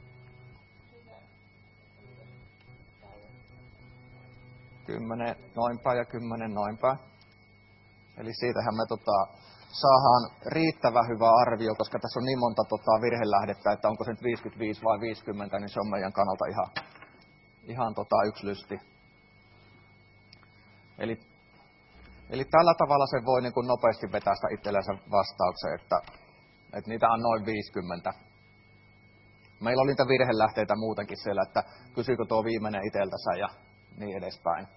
A: Kymmenen noinpäin ja kymmenen noinpäin. Eli siitähän me tota, saadaan riittävä hyvä arvio, koska tässä on niin monta tota, virhelähdettä, että onko se nyt viisikymmentäviisi vai viisikymmentä, niin se on meidän kannalta ihan, ihan tota, yksi lysti. Eli, eli tällä tavalla se voi niin kuin nopeasti vetää sitä itsellensä vastauksen, että, että niitä on noin viisikymmentä. Meillä oli niitä virhelähteitä muutenkin siellä, että kysyykö tuo viimeinen iteltänsä ja niin edespäin.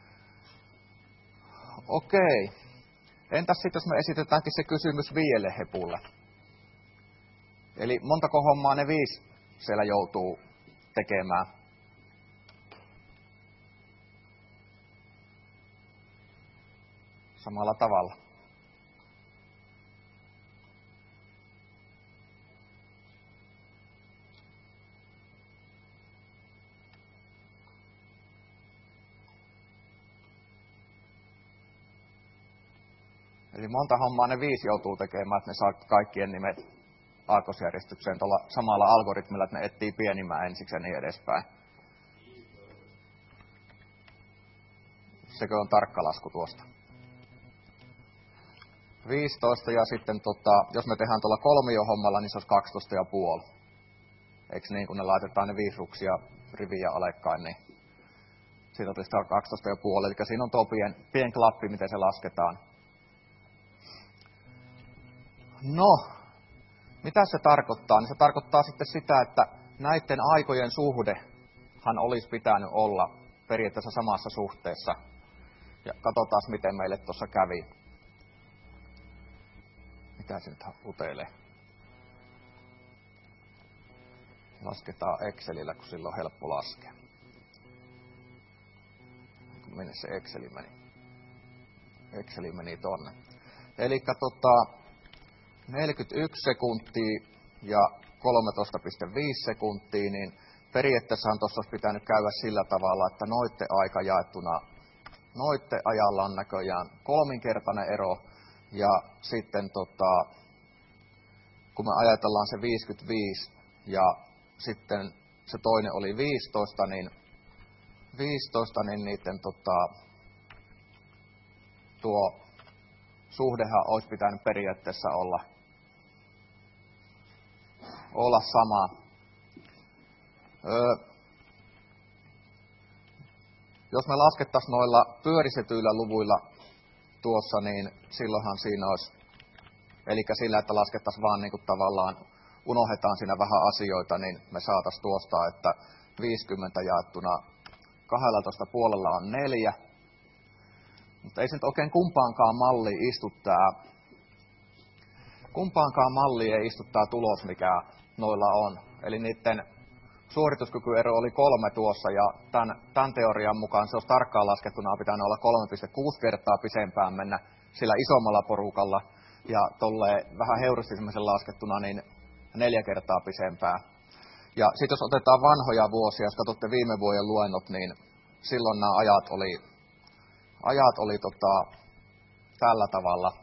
A: Okei. Entäs sitten, jos me esitetäänkin se kysymys viidelle hepulle? Eli montako hommaa ne viisi siellä joutuu tekemään? Samalla tavalla. Eli monta hommaa ne viisi joutuu tekemään, että ne saa kaikkien nimet aakkosjärjestykseen tuolla samalla algoritmilla, että ne etsii pienimmän ensiksi ja niin edespäin. Sekö on tarkka lasku tuosta? viisitoista ja sitten tota, jos me tehdään tuolla kolmiohommalla, niin se olisi kaksitoista ja puoli. Eikö niin, kun ne laitetaan ne viisi ruksia riviä alekkain, niin siitä tulisi kaksitoista ja puoli. Eli siinä on tuo pien, pien klappi, miten se lasketaan. No, mitä se tarkoittaa? Niin se tarkoittaa sitten sitä, että näiden aikojen suhdehan olisi pitänyt olla periaatteessa samassa suhteessa. Ja katsotaan, miten meille tuossa kävi. Mitä se nyt uteilee? Lasketaan Excelillä, kun sillä on helppo laskea. Minne se Exceli meni? Exceli meni tonne. Elikkä tota, neljäkymmentäyksi sekuntia ja kolmetoista pilkku viisi sekuntia, niin periaatteessahan tuossa olisi pitänyt käydä sillä tavalla, että noitten aika jaettuna, noitten ajalla on näköjään kolminkertainen ero, ja sitten tota, kun me ajatellaan se viisikymmentäviisi ja sitten se toinen oli viisitoista, niin viisitoista, niin niiden tota, tuo suhdehan olisi pitänyt periaatteessa olla, olla sama. Öö, jos me laskettaisiin noilla pyöristetyillä luvuilla tuossa, niin silloinhan siinä olisi, eli sillä, että laskettaisiin vaan niin kuin tavallaan, unohdetaan siinä vähän asioita, niin me saataisiin tuosta, että viisikymmentä jaettuna kaksitoista puolella on neljä. Mutta ei se nyt oikein kumpaankaan malliin istu tää, kumpaankaan malliin ei istu tää tulos, mikä noilla on. Eli niiden suorituskykyero oli kolme tuossa, ja tämän, tämän teorian mukaan se olisi tarkkaan laskettuna pitänyt olla kolme pilkku kuusi kertaa pisempään mennä sillä isommalla porukalla, ja tolleen vähän heuristisemmin laskettuna, niin neljä kertaa pisempään. Ja sitten jos otetaan vanhoja vuosia, jos katsotte viime vuoden luennot, niin silloin nämä ajat oli, ajat oli tota, tällä tavalla.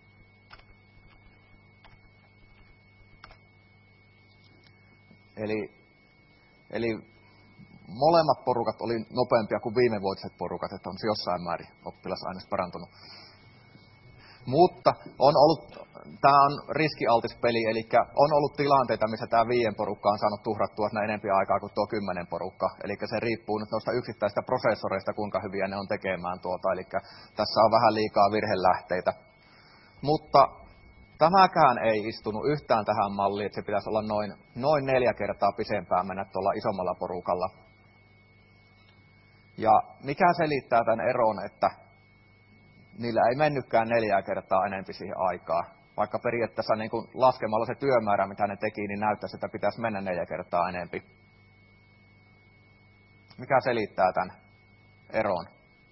A: Eli, eli molemmat porukat oli nopeampia kuin viimevuotiset porukat, että on se jossain määrin oppilasaines parantunut. Mutta on ollut, tämä on riskialtis peli, eli on ollut tilanteita, missä tämä viien porukka on saanut tuhrattua enempi aikaa kuin tuo kymmenen porukka. Eli se riippuu nyt noista yksittäisistä prosessoreista, kuinka hyviä ne on tekemään tuota. Eli tässä on vähän liikaa virhelähteitä. Mutta tämäkään ei istunut yhtään tähän malliin, että se pitäisi olla noin, noin neljä kertaa pisempään mennä tuolla isommalla porukalla. Ja mikä selittää tämän eron, että niillä ei mennytkään neljää kertaa enempi siihen aikaa. Vaikka periaatteessa niin kun laskemalla se työmäärä, mitä ne teki, niin näyttäisi, että pitäisi mennä neljä kertaa enempi. Mikä selittää tämän eron?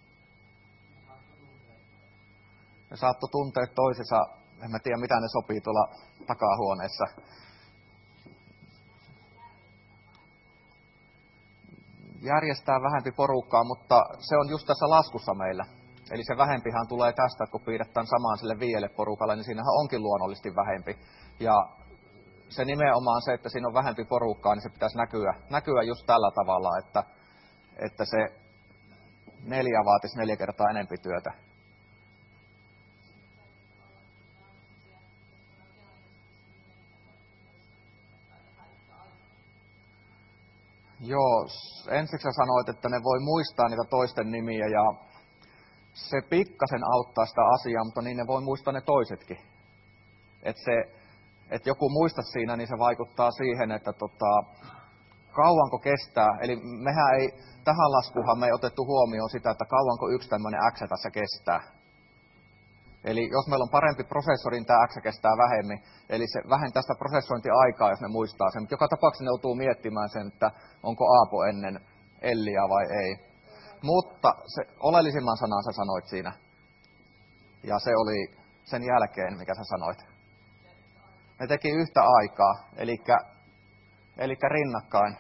A: Ne saattoi tuntea toisensa, en mä tiedä mitä ne sopii tuolla takahuoneessa. Järjestää vähempi porukkaa, mutta se on just tässä laskussa meillä. Eli se vähempihän tulee tästä, että kun piirrät tämän samaan sille viidelle porukalle, niin siinähän onkin luonnollisesti vähempi. Ja se nimenomaan se, että siinä on vähempi porukkaa, niin se pitäisi näkyä, näkyä just tällä tavalla, että, että se neljä vaatisi neljä kertaa enempi työtä. Joo, ensiksi sä sanoit, että ne voi muistaa niitä toisten nimiä ja se pikkasen auttaa sitä asiaa, mutta niin ne voi muistaa ne toisetkin. Että se, et joku muista siinä, niin se vaikuttaa siihen, että tota, kauanko kestää. Eli mehän ei, tähän laskuhan me ei otettu huomioon sitä, että kauanko yksi tämmöinen X tässä kestää. Eli jos meillä on parempi prosessori, niin tämä X kestää vähemmin. Eli se vähentää sitä prosessointiaikaa, jos ne muistaa sen. Mutta joka tapauksessa ne joutuu miettimään sen, että onko Aapo ennen Elliä vai ei. Mutta se oleellisimman sanan sä sanoit siinä. Ja se oli sen jälkeen, mikä sä sanoit. Ne teki yhtä aikaa, elikkä, elikkä rinnakkain.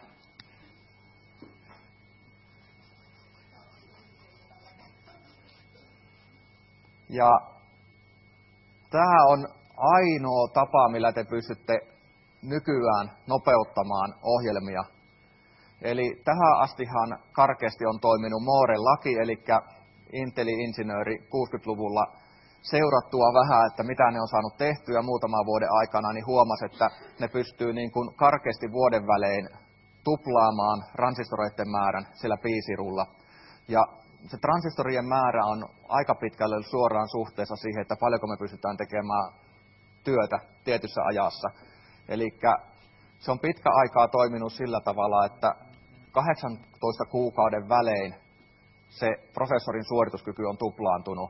A: Ja Tämä on ainoa tapa, millä te pystytte nykyään nopeuttamaan ohjelmia. Eli tähän astihan karkeasti on toiminut Mooren laki, eli Intelli-insinööri kuusikymmentäluvulla seurattua vähän, että mitä ne on saanut tehtyä muutaman vuoden aikana, niin huomasi, että ne pystyy niin kuin karkeasti vuoden välein tuplaamaan transistoreiden määrän sillä piisirulla. Ja se transistorien määrä on aika pitkälle suoraan suhteessa siihen, että paljonko me pystytään tekemään työtä tietyssä ajassa. Eli se on pitkä aikaa toiminut sillä tavalla, että kahdeksantoista kuukauden välein se prosessorin suorituskyky on tuplaantunut.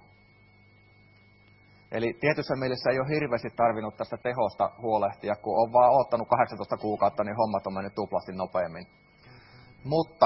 A: Eli tietyssä mielessä ei ole hirveästi tarvinnut tästä tehosta huolehtia, kun on vaan odottanut kahdeksantoista kuukautta, niin hommat on mennyt tuplasti nopeammin. Mutta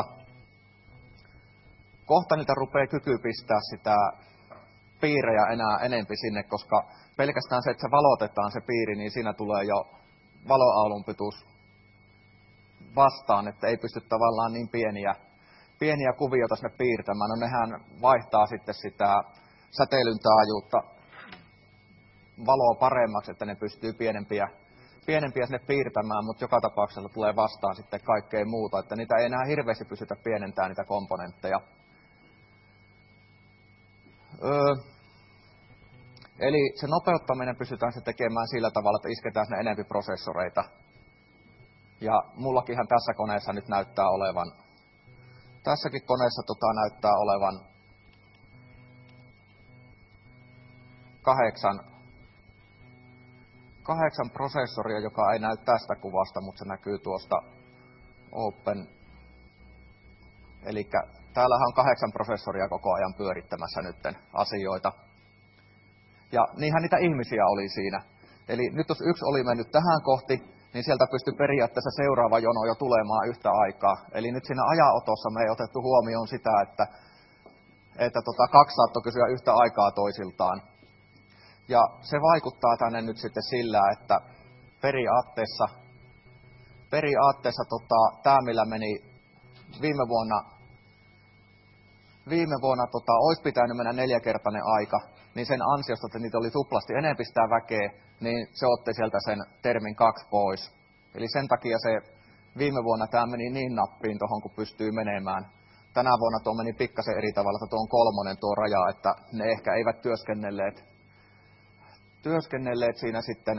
A: kohta niitä rupeaa kyky pistää sitä piirejä enää enempi sinne, koska pelkästään se, että se valotetaan se piiri, niin siinä tulee jo valoaulun pituus vastaan, että ei pysty tavallaan niin pieniä, pieniä kuvioita sinne piirtämään. No nehän vaihtaa sitten sitä säteilyn taajuutta valoa paremmaksi, että ne pystyy pienempiä, pienempiä sinne piirtämään, mutta joka tapauksessa tulee vastaan sitten kaikkea muuta, että niitä ei enää hirveästi pystytä pienentämään niitä komponentteja. Öö, eli se nopeuttaminen pystytään se tekemään sillä tavalla, että isketään sinne enempi prosessoreita. Ja mullakinhan tässä koneessa nyt näyttää olevan, tässäkin koneessa tota näyttää olevan kahdeksan, kahdeksan prosessoria, joka ei näy tästä kuvasta, mutta se näkyy tuosta Open. Eli täällähän on kahdeksan prosessoria koko ajan pyörittämässä nytten asioita. Ja niinhän niitä ihmisiä oli siinä. Eli nyt jos yksi oli mennyt tähän kohti, niin sieltä pystyi periaatteessa seuraava jono jo tulemaan yhtä aikaa. Eli nyt siinä ajanotossa me ei otettu huomioon sitä, että, että tota, kaksi saattoi kysyä yhtä aikaa toisiltaan. Ja se vaikuttaa tänne nyt sitten sillä, että periaatteessa, periaatteessa tota, tämä, millä meni viime vuonna, viime vuonna tota, olisi pitänyt mennä neljäkertainen aika, niin sen ansiosta, että niitä oli tuplasti enemmän sitä väkeä, niin se otti sieltä sen termin kaksi pois. Eli sen takia se viime vuonna tämä meni niin nappiin tuohon, kun pystyy menemään. Tänä vuonna tuo meni pikkasen eri tavalla, että tuo on kolmonen tuo raja, että ne ehkä eivät työskennelleet, työskennelleet siinä sitten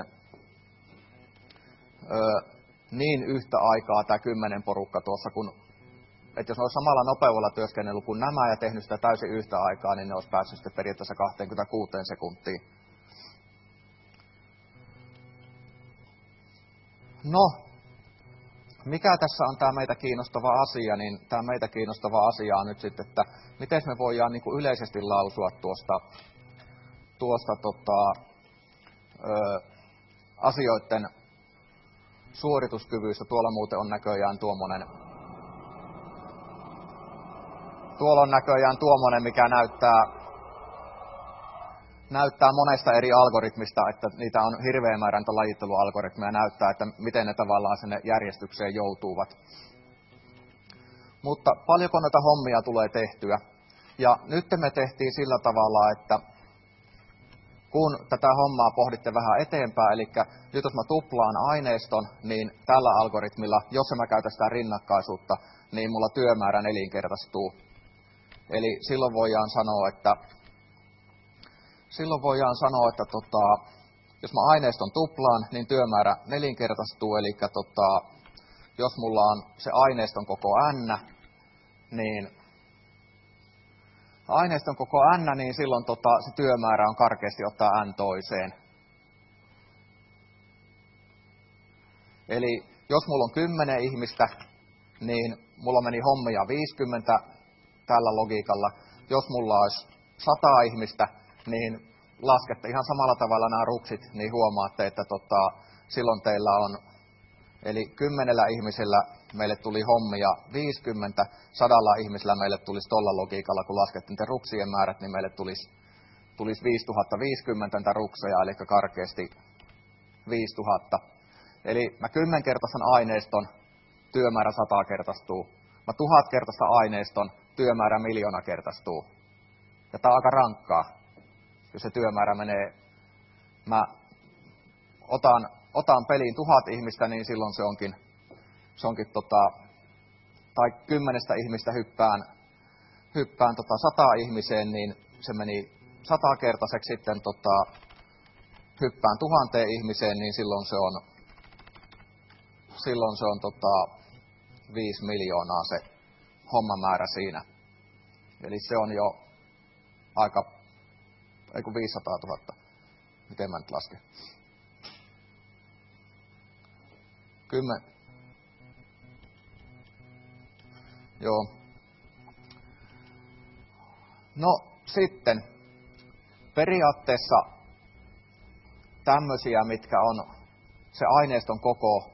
A: ö, niin yhtä aikaa tämä kymmenen porukka tuossa, kun että jos ne olisi samalla nopeudella työskennellyt kuin nämä ja tehnyt sitä täysin yhtä aikaa, niin ne olisi päässyt sitten periaatteessa kaksikymmentäkuusi sekuntiin. No, mikä tässä on tämä meitä kiinnostava asia, niin tämä meitä kiinnostava asia on nyt sitten, että miten me voidaan niin kuin yleisesti lausua tuosta, tuosta tota, ö, asioiden suorituskyvyistä. Tuolla muuten on näköjään tuommoinen, tuolla on näköjään tuommoinen, mikä näyttää, näyttää monesta eri algoritmista, että niitä on hirveä määrä niitä lajittelualgoritmeja, näyttää, että miten ne tavallaan sinne järjestykseen joutuvat. Mutta paljonko näitä hommia tulee tehtyä? Ja nyt me tehtiin sillä tavalla, että kun tätä hommaa pohditte vähän eteenpäin, eli nyt jos mä tuplaan aineiston, niin tällä algoritmilla, jos mä käytän sitä rinnakkaisuutta, niin mulla työmäärä nelinkertaistuu. Eli silloin voidaan sanoa, että Silloin voidaan sanoa, että tota, jos mä aineiston tuplaan, niin työmäärä nelinkertaistuu. Eli tota, jos mulla on se aineiston koko n, niin aineiston koko n, niin silloin tota, se työmäärä on karkeasti ottaa n toiseen. Eli jos mulla on kymmenen ihmistä, niin mulla meni hommia viisikymmentä tällä logiikalla. Jos mulla olisi sata ihmistä, niin laskette ihan samalla tavalla nämä ruksit, niin huomaatte, että tota, silloin teillä on, eli kymmenellä ihmisellä meille tuli hommia viisikymmentä, sadalla ihmisellä meille tulisi tuolla logiikalla, kun laskette niiden ruksien määrät, niin meille tulisi, tulisi viisituhatta viisikymmentä niitä rukseja, eli karkeasti viisituhatta. Eli mä kymmenkertaisen aineiston, työmäärä satakertaistuu. Mä tuhatkertaista aineiston, työmäärä miljoonakertaistuu. Ja tää on aika rankkaa, jos se työmäärä menee mä otan, otan peliin tuhat ihmistä, niin silloin se onkin, se onkin tota, tai kymmenestä ihmistä hyppään, hyppään tota sataa ihmiseen, niin se meni satakertaiseksi. Sitten tota, hyppään tuhanteen ihmiseen, niin silloin se on, silloin se on tota, viisi miljoonaa se hommamäärä siinä. Eli se on jo aika, ei kun viisisataatuhatta. Miten mä nyt lasken? Kymmen. Joo. No sitten, periaatteessa tämmöisiä, mitkä on se aineiston koko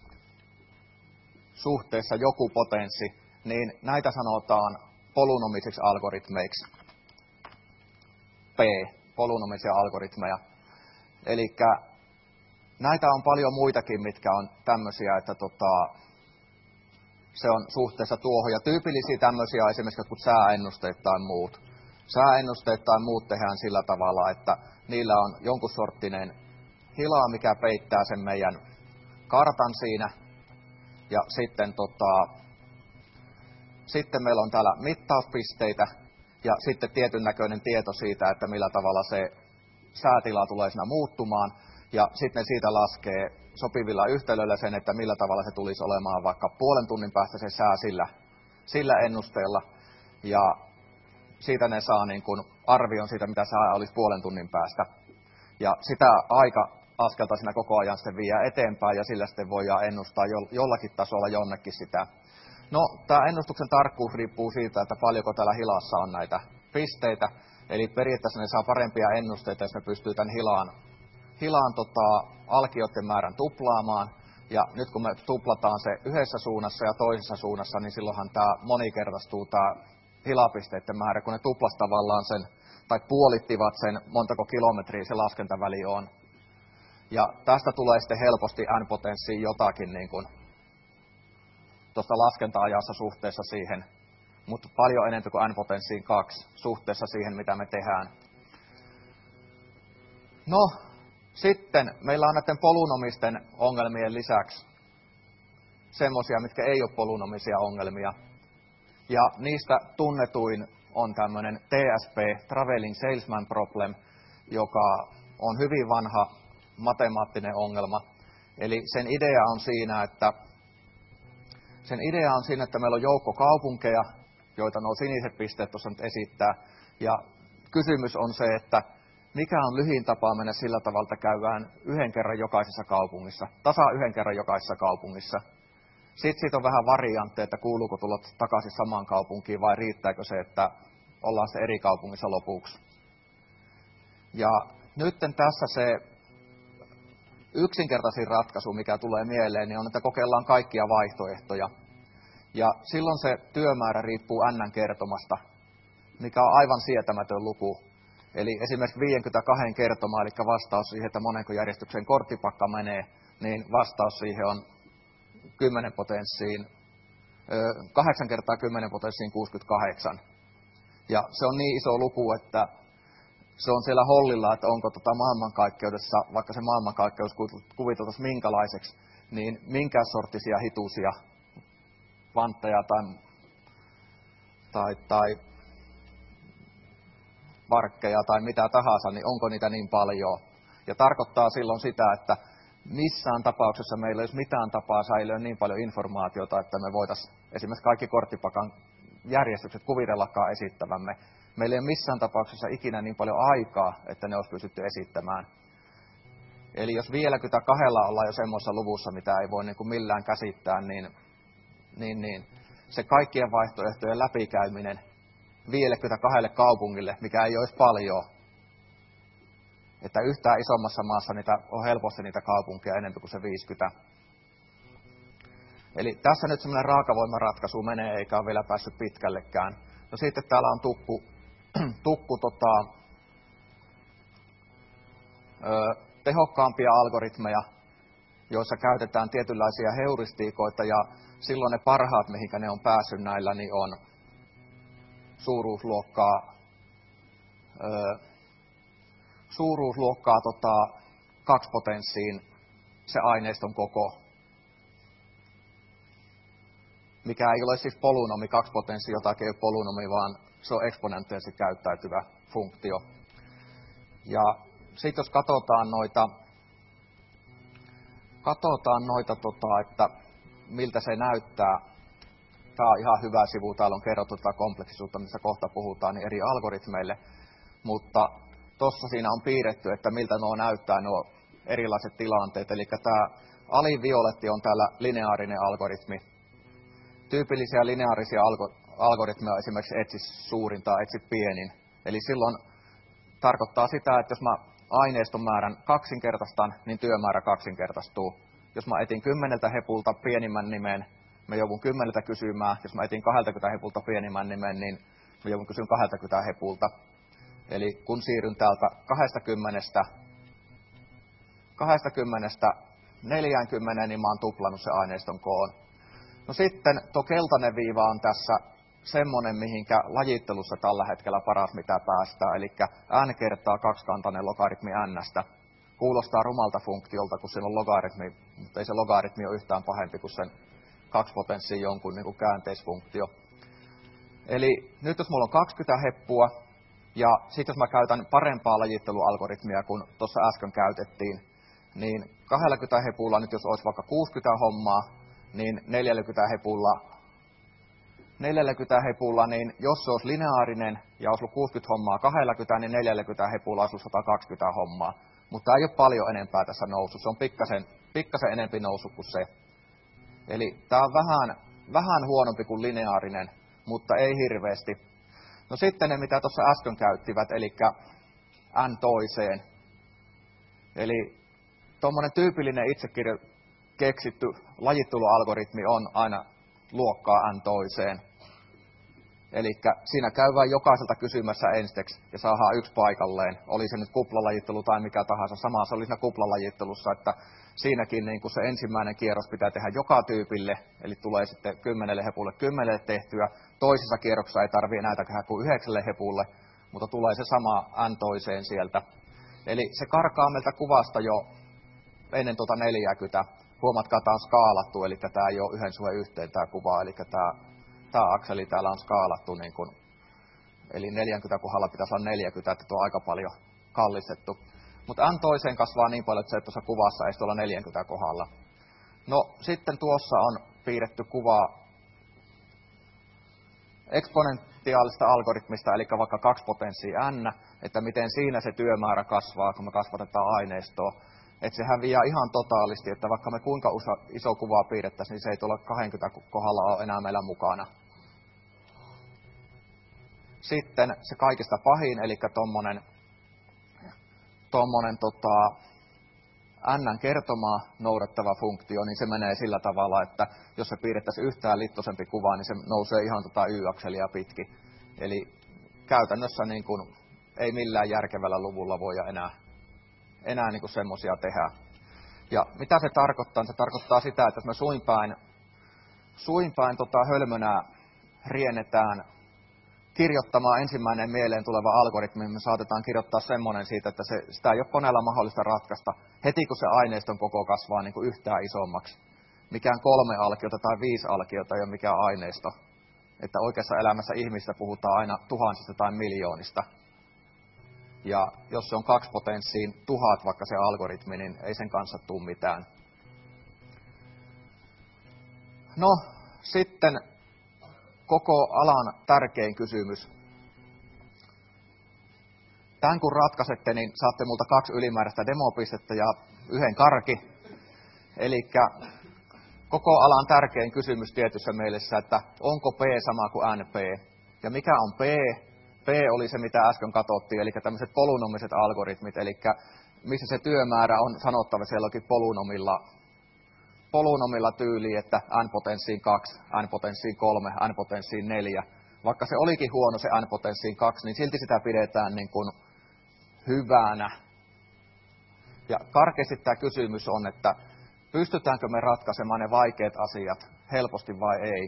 A: suhteessa joku potenssi, niin näitä sanotaan polynomisiksi algoritmeiksi. P, polynomisia algoritmeja. Eli näitä on paljon muitakin, mitkä on tämmöisiä, että tota, se on suhteessa tuohon. Ja tyypillisiä tämmöisiä on esimerkiksi jotkut sääennusteet tai muut. Sääennusteet tai muut tehdään sillä tavalla, että niillä on jonkun sorttinen hila, mikä peittää sen meidän kartan siinä. Ja sitten, tota, sitten meillä on täällä mittauspisteitä ja sitten tietyn näköinen tieto siitä, että millä tavalla se säätila tulee siinä muuttumaan. Ja sitten siitä laskee sopivilla yhtälöillä sen, että millä tavalla se tulisi olemaan vaikka puolen tunnin päästä se sää sillä, sillä ennusteella. Ja siitä ne saa niin kuin arvion siitä, mitä sää olisi puolen tunnin päästä. Ja sitä aika askelta siinä koko ajan sitten vie eteenpäin ja sillä sitten voidaan ennustaa jollakin tasolla jonnekin sitä. No, tämä ennustuksen tarkkuus riippuu siitä, että paljonko täällä hilassa on näitä pisteitä. Eli periaatteessa ne saa parempia ennusteita, jos me pystyy tämän hilaan, hilaan tota, alkioiden määrän tuplaamaan. Ja nyt kun me tuplataan se yhdessä suunnassa ja toisessa suunnassa, niin silloinhan tämä monikertaistuu tämä hilapisteiden määrä, kun ne tuplas tavallaan sen, tai puolittivat sen, montako kilometriä se laskentaväli on. Ja tästä tulee sitten helposti n-potenssiin jotakin niin kuin tuosta laskenta-ajassa suhteessa siihen, mutta paljon enemmän kuin n-potenssiin kaksi suhteessa siihen, mitä me tehdään. No, sitten meillä on näiden polynomisten ongelmien lisäksi semmoisia, mitkä ei ole polynomisia ongelmia. Ja niistä tunnetuin on tämmöinen T S P, Traveling Salesman Problem, joka on hyvin vanha matemaattinen ongelma. Eli sen idea on siinä, että sen idea on siinä, että meillä on joukko kaupunkeja, joita nuo siniset pisteet tuossa nyt esittää. Ja kysymys on se, että mikä on lyhin tapa mennä sillä tavalla, että käydään yhden kerran jokaisessa kaupungissa, tasa yhden kerran jokaisessa kaupungissa. Sitten siitä on vähän variantteja, että kuuluuko tulla takaisin samaan kaupunkiin vai riittääkö se, että ollaan se eri kaupungissa lopuksi. Ja nyt tässä se yksinkertaisin ratkaisu, mikä tulee mieleen, niin on, että kokeillaan kaikkia vaihtoehtoja. Ja silloin se työmäärä riippuu n-kertomasta, mikä on aivan sietämätön luku. Eli esimerkiksi viisikymmentäkaksi kertomaa, eli vastaus siihen, että monenko järjestyksen korttipakka menee, niin vastaus siihen on kymmenen potenssiin, kahdeksan kertaa kymmenen potenssiin kuusikymmentäkahdeksan. Ja se on niin iso luku, että se on siellä hollilla, että onko tota maailmankaikkeudessa, vaikka se maailmankaikkeus kuviteltaisiin minkälaiseksi, niin minkä sorttisia hituisia kvantteja tai, tai, tai varkkeja tai mitä tahansa, niin onko niitä niin paljon. Ja tarkoittaa silloin sitä, että missään tapauksessa meillä ei olisi mitään tapaa säilyä niin paljon informaatiota, että me voitaisiin esimerkiksi kaikki korttipakan järjestykset kuvitellakaan esittävämme. Meillä ei ole missään tapauksessa ikinä niin paljon aikaa, että ne olisi pystytty esittämään. Eli jos viidelläkymmenelläkahdella ollaan jo semmoisessa luvussa, mitä ei voi niin kuin millään käsittää, niin, niin, niin se kaikkien vaihtoehtojen läpikäyminen viidelläkymmenelläkahdelle kaupungille, mikä ei olisi paljon, että yhtään isommassa maassa niitä on helposti niitä kaupunkeja enemmän kuin se viisikymmentä. Eli tässä nyt semmoinen raakavoimaratkaisu menee, eikä ole vielä päässyt pitkällekään. No sitten täällä on tukku, tukku tota, ö, tehokkaampia algoritmeja, joissa käytetään tietynlaisia heuristiikoita, ja silloin ne parhaat, mihinkä ne on päässyt näillä, niin on suuruusluokkaa, ö, suuruusluokkaa tota, kaksipotenssiin se aineiston koko, mikä ei ole siis polynomi, kaksipotenssi jotakin ei ole polynomi, vaan se on eksponentiaalisesti käyttäytyvä funktio. Ja sitten jos katsotaan noita, katsotaan noita tota, että miltä se näyttää, tämä on ihan hyvä sivu, täällä on kerrottu tätä kompleksisuutta, mistä kohta puhutaan, niin eri algoritmeille, mutta tuossa siinä on piirretty, että miltä nuo näyttää nuo erilaiset tilanteet, eli tämä alivioletti on täällä lineaarinen algoritmi. Tyypillisiä lineaarisia algo- algoritmeja on esimerkiksi etsi suurin tai etsi pienin, eli silloin tarkoittaa sitä, että jos mä aineiston määrän kaksinkertaistan, niin työmäärä kaksinkertaistuu. Jos mä etin kymmeneltä hepulta pienimmän nimen, mä joudun kymmeneltä kysymään. Jos mä etin kaksikymmentä hepulta pienimmän nimen, niin mä joudun kysymään kaksikymmentä hepulta. Eli kun siirryn täältä kaksikymmentä, kaksikymmentä neljäänkymmeneen, niin mä oon tuplannut se aineiston koon. No sitten tuo keltainen viiva on tässä semmoinen, mihinkä lajittelussa tällä hetkellä paras mitä päästään, eli n kertaa kaksikantainen logaritmi n:stä. Kuulostaa rumalta funktiolta, kun siinä on logaritmi, mutta ei se logaritmi ole yhtään pahempi kuin sen kaksipotenssin jonkun niin kuin käänteisfunktio. Eli nyt jos mulla on kaksikymmentä heppua, ja sitten jos mä käytän parempaa lajittelualgoritmia kuin tuossa äsken käytettiin, niin kaksikymmentä hepulla nyt jos olisi vaikka kuusikymmentä hommaa, niin neljäkymmentä hepulla, neljäkymmentä hepulla, niin jos se olisi lineaarinen ja olisi ollut kuusikymmentä hommaa kaksikymmentä, niin neljäkymmentä hepulla olisi ollut sata kaksikymmentä hommaa. Mutta ei ole paljon enempää tässä nousu. Se on pikkasen, pikkasen enempi nousu kuin se. Eli tämä on vähän, vähän huonompi kuin lineaarinen, mutta ei hirveästi. No sitten ne, mitä tuossa äsken käyttivät, eli n toiseen. Eli tuommoinen tyypillinen itsekirjo keksitty lajittelualgoritmi on aina luokkaa n toiseen. Eli siinä käydään jokaiselta kysymässä ensiksi ja saadaan yksi paikalleen. Oli se nyt kuplalajittelu tai mikä tahansa. Sama se oli siinä kuplalajittelussa, että siinäkin niin kun se ensimmäinen kierros pitää tehdä joka tyypille, eli tulee sitten kymmenelle hepulle kymmenelle tehtyä. Toisessa kierroksessa ei tarvitse enää tehdä kuin yhdeksälle hepulle, mutta tulee se sama n toiseen sieltä. Eli se karkaa meiltä kuvasta jo ennen tuota neljäkymmentä. Huomatkaa, että tämä on skaalattu, eli tämä ei ole yhden suhde yhteen tämä kuva, eli tämä, tämä akseli täällä on skaalattu, niin kuin, eli neljäkymmentä kohdalla pitäisi olla neljäkymmentä, että tuo on aika paljon kallistettu. Mutta n toiseen kasvaa niin paljon, että se tuossa kuvassa ei olla neljäkymmentä kohdalla. No sitten tuossa on piirretty kuvaa eksponentiaalista algoritmista, eli vaikka kaksipotenssia n, että miten siinä se työmäärä kasvaa, kun me kasvatetaan aineistoa. Että se häviää ihan totaalisti, että vaikka me kuinka iso kuvaa piirrettäisiin, niin se ei tuolla kaksikymmentä kohdalla ole enää meillä mukana. Sitten se kaikista pahin, eli tuommoinen tommonen, tota, n kertomaa noudattava funktio, niin se menee sillä tavalla, että jos se piirrettäisiin yhtään littoisempi kuva, niin se nousee ihan tota y-akselia pitkin. Eli käytännössä niin kun, ei millään järkevällä luvulla voida enää enää niin semmoisia tehdä. Ja mitä se tarkoittaa? Se tarkoittaa sitä, että jos me suinpäin, suinpäin tota hölmönä riennetään kirjoittamaan ensimmäinen mieleen tuleva algoritmi, me saatetaan kirjoittaa semmoinen siitä, että se, sitä ei ole koneella mahdollista ratkaista heti, kun se aineiston koko kasvaa niin kuin yhtään isommaksi. Mikään kolme alkiota tai viisi alkiota ei ole mikään aineisto. Että oikeassa elämässä ihmistä puhutaan aina tuhansista tai miljoonista. Ja jos se on kaksipotenssiin tuhat vaikka se algoritmi, niin ei sen kanssa tule mitään. No, sitten koko alan tärkein kysymys. Tämän kun ratkaisette, niin saatte multa kaksi ylimääräistä demopistettä ja yhden karki. Eli koko alan tärkein kysymys tietyssä mielessä, että onko P sama kuin N P? Ja mikä on P? P oli se, mitä äsken katsottiin, eli tämmöiset polynomiset algoritmit, eli missä se työmäärä on sanottavissa jollakin polynomilla, polynomilla tyyliin, että n potenssiin kaksi, n potenssiin kolme, n potenssiin neljä. Vaikka se olikin huono se n potenssiin kaksi, niin silti sitä pidetään niin kuin hyvänä. Ja karkeasti tämä kysymys on, että pystytäänkö me ratkaisemaan ne vaikeat asiat helposti vai ei.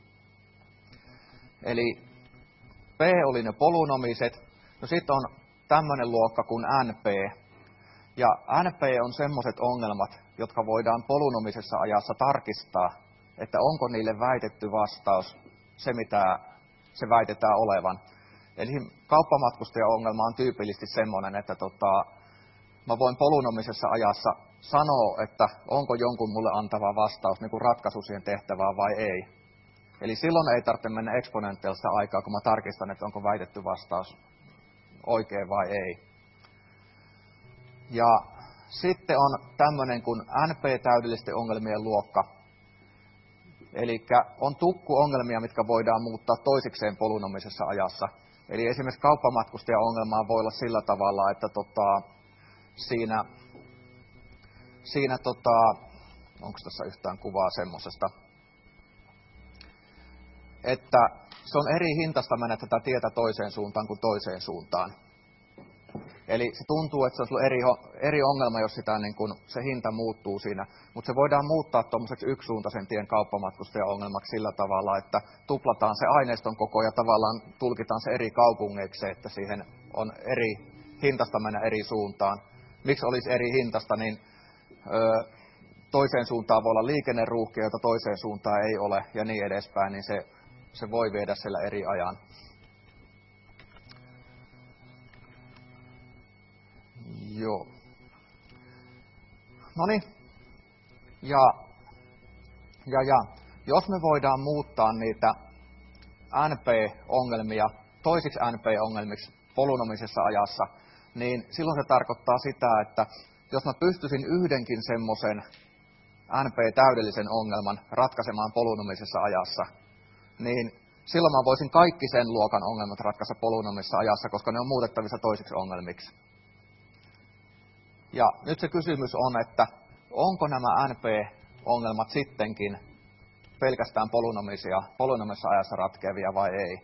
A: Eli P oli ne polynomiset. No sitten on tämmöinen luokka kuin N P. Ja N P on semmoiset ongelmat, jotka voidaan polunomisessa ajassa tarkistaa, että onko niille väitetty vastaus se, mitä se väitetään olevan. Eli kauppamatkustajaongelma on tyypillisesti semmoinen, että tota, mä voin polunomisessa ajassa sanoa, että onko jonkun mulle antava vastaus niin kuin ratkaisu siihen tehtävään vai ei. Eli silloin ei tarvitse mennä eksponentiaalista aikaa, kun mä tarkistan, että onko väitetty vastaus oikein vai ei. Ja sitten on tämmöinen kuin N P-täydellisten ongelmien luokka. Eli on tukkuongelmia, mitkä voidaan muuttaa toisikseen polunomisessa ajassa. Eli esimerkiksi kauppamatkustajaongelmaa voi olla sillä tavalla, että tota, siinä, siinä tota, onko tässä yhtään kuvaa semmosesta, että se on eri hintasta mennä tätä tietä toiseen suuntaan kuin toiseen suuntaan. Eli se tuntuu, että se olisi ollut eri, eri ongelma, jos sitä, niin kun se hinta muuttuu siinä. Mutta se voidaan muuttaa tuommoiseksi yksisuuntaisen tien kauppamatkustajaongelmaksi sillä tavalla, että tuplataan se aineiston koko ja tavallaan tulkitaan se eri kaupungeiksi, että siihen on eri hintasta mennä eri suuntaan. Miksi olisi eri hintasta, niin ö, toiseen suuntaan voi olla liikenneruuhkia, jota toiseen suuntaan ei ole ja niin edespäin, niin se, se voi viedä siellä eri ajan. Joo. Noniin. Ja, ja, ja jos me voidaan muuttaa niitä N P-ongelmia toisiksi N P-ongelmiksi polunomisessa ajassa, niin silloin se tarkoittaa sitä, että jos mä pystyisin yhdenkin semmoisen N P-täydellisen ongelman ratkaisemaan polunomisessa ajassa, niin silloin mä voisin kaikki sen luokan ongelmat ratkaista polunomisessa ajassa, koska ne on muutettavissa toisiksi ongelmiksi. Ja nyt se kysymys on, että onko nämä N P-ongelmat sittenkin pelkästään polunomisia, polunomisessa ajassa ratkeavia vai ei?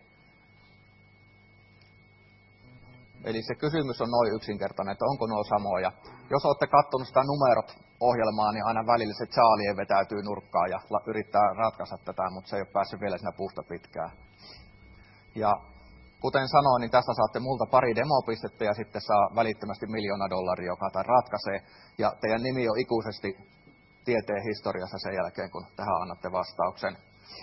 A: Eli se kysymys on noin yksinkertainen, että onko nuo samoja. Jos olette katsonut sitä numerot-ohjelmaa, niin aina välillä se Charlie vetäytyy nurkkaan ja yrittää ratkaista tätä, mutta se ei ole päässyt vielä siinä puusta pitkään. Ja kuten sanoin, niin tässä saatte multa pari demopistettä ja sitten saa välittömästi miljoona dollaria, joka tämän ratkaisee. Ja teidän nimi on ikuisesti tieteen historiassa sen jälkeen, kun tähän annatte vastauksen.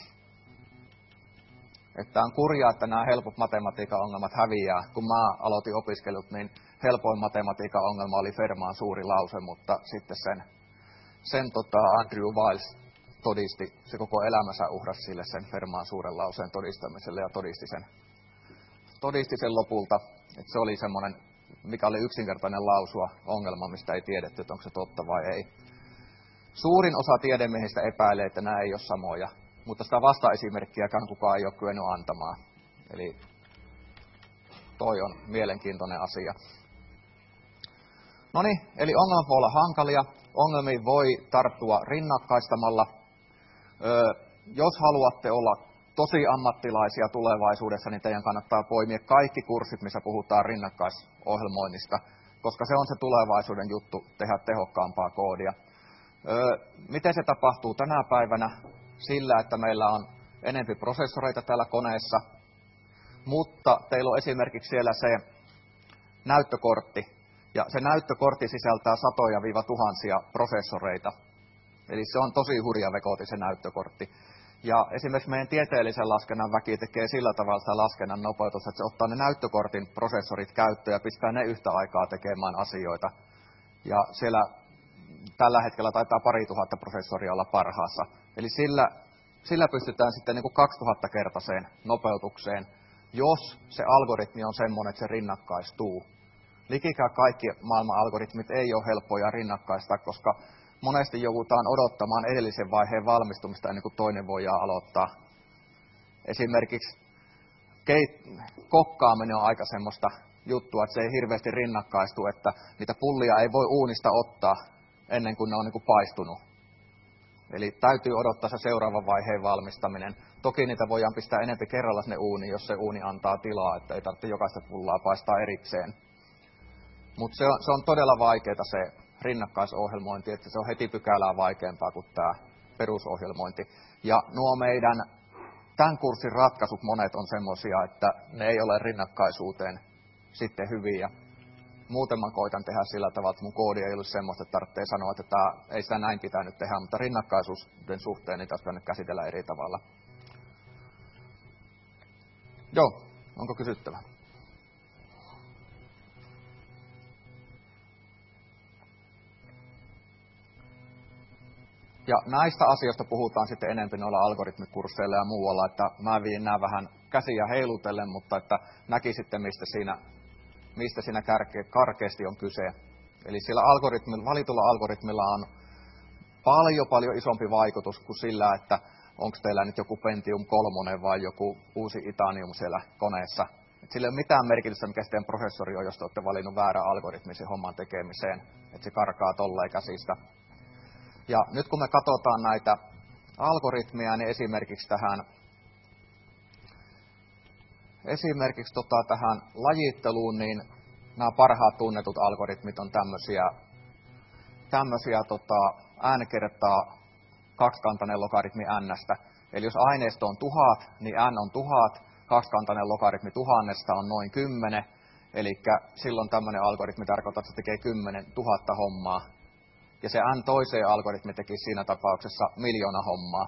A: Että on kurjaa, että nämä helpot matematiikan ongelmat häviää. Kun mä aloitin opiskelut, niin helpoin matematiikan ongelma oli Fermaan suuri lause, mutta sitten sen, sen tota Andrew Wiles todisti, se koko elämänsä uhrasi sille sen Fermaan suuren lauseen todistamiselle ja todisti sen, todisti sen lopulta, että se oli semmoinen, mikä oli yksinkertainen lausua ongelma, mistä ei tiedetty, että onko se totta vai ei. Suurin osa tiedemiehistä epäilee, että nämä ei ole samoja. Mutta sitä vastaesimerkkiäkään kukaan ei ole kyennyt antamaan. Eli toi on mielenkiintoinen asia. No niin, eli ongelmat voi olla hankalia. Ongelmiin voi tarttua rinnakkaistamalla. Öö, jos haluatte olla tosi ammattilaisia tulevaisuudessa, niin teidän kannattaa poimia kaikki kurssit, missä puhutaan rinnakkaisohjelmoinnista, koska se on se tulevaisuuden juttu, tehdä tehokkaampaa koodia. Öö, miten se tapahtuu tänä päivänä? Sillä, että meillä on enempi prosessoreita täällä koneessa, mutta teillä on esimerkiksi siellä se näyttökortti, ja se näyttökortti sisältää satoja viiva tuhansia prosessoreita. Eli se on tosi hurja vekoti se näyttökortti. Ja esimerkiksi meidän tieteellisen laskennan väki tekee sillä tavalla sitä laskennan nopeutusta, että se ottaa ne näyttökortin prosessorit käyttöön ja pistää ne yhtä aikaa tekemään asioita. Ja siellä tällä hetkellä taitaa pari tuhatta prosessoria olla parhaassa. Eli sillä, sillä pystytään sitten niin kuin kaksituhatta-kertaiseen nopeutukseen, jos se algoritmi on semmoinen, että se rinnakkaistuu. Likikään kaikki maailman algoritmit ei ole helppoja rinnakkaistaa, koska monesti joudutaan odottamaan edellisen vaiheen valmistumista ennen kuin toinen voidaan aloittaa. Esimerkiksi keit, kokkaaminen on aika semmoista juttua, että se ei hirveästi rinnakkaistu, että niitä pullia ei voi uunista ottaa ennen kuin ne on niin kuin paistunut. Eli täytyy odottaa se seuraavan vaiheen valmistaminen. Toki niitä voidaan pistää enempi kerralla sinne uuniin, jos se uuni antaa tilaa, että ei tarvitse jokaista pullaa paistaa erikseen. Mutta se on, se on todella vaikeaa se rinnakkaisohjelmointi, että se on heti pykälää vaikeampaa kuin tämä perusohjelmointi. Ja nuo meidän tämän kurssin ratkaisut monet on semmoisia, että ne ei ole rinnakkaisuuteen sitten hyviä. muuten mä koitan tehdä sillä tavalla, että mun koodi ei ollut semmoista, että tarvitsee sanoa, että tää, ei sitä näin pitänyt tehdä, mutta rinnakkaisuuden suhteen niin taas pitää käsitellä eri tavalla. Joo, onko kysyttävä? Ja näistä asioista puhutaan sitten enemmän noilla algoritmikursseilla ja muualla, että mä viin nämä vähän käsiä heilutellen, mutta että näkisitte, mistä siinä, mistä siinä kärke, karkeasti on kyse. Eli sillä algoritmilla, valitulla algoritmilla on paljon, paljon isompi vaikutus kuin sillä, että onko teillä nyt joku Pentium kolme vai joku uusi Itanium siellä koneessa. Et sillä ei ole mitään merkitystä, mikä sitten prosessori on, jos te olette valinnut väärän algoritmin sen homman tekemiseen. Että se karkaa tolleen käsistä. Ja nyt kun me katsotaan näitä algoritmeja, niin esimerkiksi tähän, esimerkiksi tota tähän lajitteluun, niin nämä parhaat tunnetut algoritmit on tämmöisiä, tämmöisiä tota, n kertaa kaksikantainen logaritmi n:stä. Eli jos aineisto on tuhat, niin n on tuhat, kaksikantainen logaritmi tuhannesta on noin kymmenen. Eli silloin tämmöinen algoritmi tarkoittaa, että se tekee kymmenen tuhatta hommaa. Ja se n toiseen algoritmi teki siinä tapauksessa miljoona hommaa.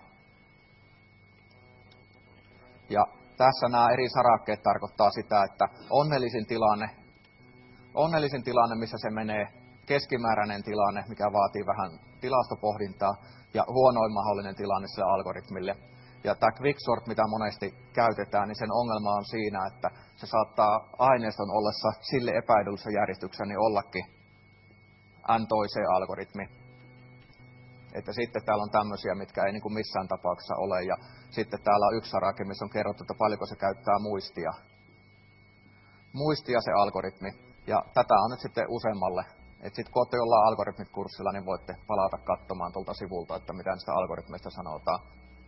A: Ja tässä nämä eri sarakkeet tarkoittaa sitä, että onnellisin tilanne, onnellisin tilanne, missä se menee, keskimääräinen tilanne, mikä vaatii vähän tilastopohdintaa, ja huonoin mahdollinen tilanne sille algoritmille. Ja tämä quicksort, mitä monesti käytetään, niin sen ongelma on siinä, että se saattaa aineiston ollessa sille epäedullisessa järjestyksessä niin ollakin n toiseen algoritmi. Että sitten täällä on tämmöisiä, mitkä ei niin kuin missään tapauksessa ole. Ja sitten täällä on yksi sarake, missä on kerrottu, että paljonko se käyttää muistia. Muistia se algoritmi. Ja tätä on nyt sitten useammalle. Että sitten kun olette jollain algoritmit-kurssilla, niin voitte palata katsomaan tuolta sivulta, että mitä niistä algoritmeista sanotaan.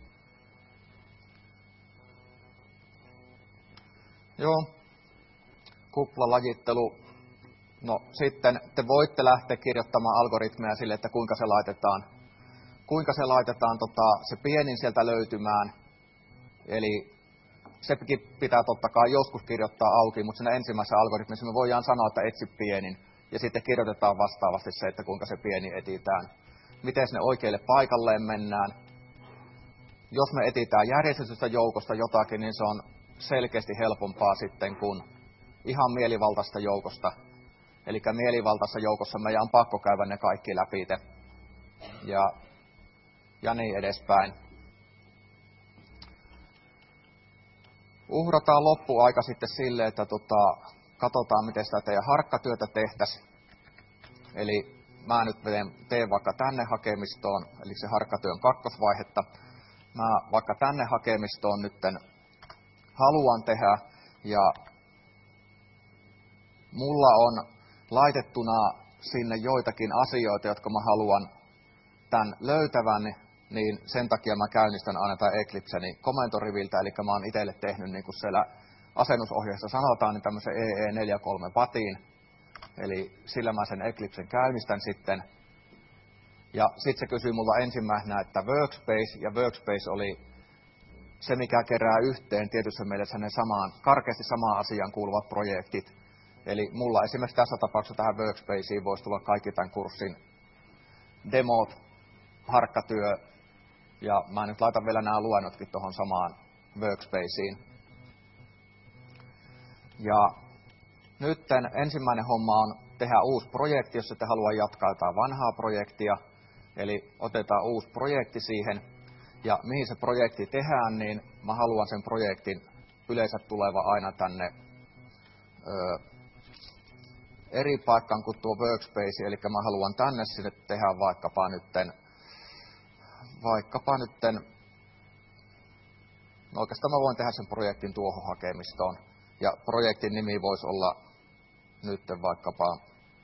A: Joo. Kuplalajittelua. No sitten te voitte lähteä kirjoittamaan algoritmeja sille, että kuinka se laitetaan, kuinka se laitetaan tota, se pienin sieltä löytymään. Eli sekin pitää totta kai joskus kirjoittaa auki, mutta siinä ensimmäisessä algoritmissa me voidaan sanoa, että etsi pienin. Ja sitten kirjoitetaan vastaavasti se, että kuinka se pieni etsitään. Miten sinne oikealle paikalleen mennään. Jos me etsitään järjestetystä joukosta jotakin, niin se on selkeästi helpompaa sitten kuin ihan mielivaltaista joukosta. Eli mielivaltaisessa joukossa meidän on pakko käydä ne kaikki läpi ja, ja niin edespäin. Uhrataan loppuaika sitten sille, että tota, katsotaan, miten sitä teidän harkkatyötä tehtäisiin. Eli mä nyt teen vaikka tänne hakemistoon, eli se harkkatyön kakkosvaihetta. Mä vaikka tänne hakemistoon nytten haluan tehdä, ja mulla on laitettuna sinne joitakin asioita, jotka mä haluan tämän löytävän, niin sen takia mä käynnistän aina tämän Eclipseni komentoriviltä, eli mä oon itselle tehnyt, niin kuin siellä asennusohjeessa sanotaan, niin tämmöisen E E neljäkymmentäkolme patin, eli sillä mä sen Eclipsen käynnistän sitten. Ja sitten se kysyy mulla ensimmäisenä, että Workspace, ja Workspace oli se, mikä kerää yhteen tietyssä mielessä ne samaan, karkeasti samaan asiaan kuuluvat projektit. Eli mulla esimerkiksi tässä tapauksessa tähän Workspaceen voisi tulla kaikki tämän kurssin demot, harkkatyö, ja mä nyt laitan vielä nämä luennotkin tuohon samaan Workspaceen. Ja nyt ensimmäinen homma on tehdä uusi projekti, jos ette halua jatkaa jotain vanhaa projektia. Eli otetaan uusi projekti siihen, ja mihin se projekti tehdään, niin mä haluan sen projektin yleensä tuleva aina tänne ö, eri paikkaan kuin tuo Workspace, eli mä haluan tänne sinne tehdä vaikkapa nytten, vaikkapa nytten, no oikeastaan mä voin tehdä sen projektin tuohon hakemistoon, ja projektin nimi voisi olla nytten vaikkapa,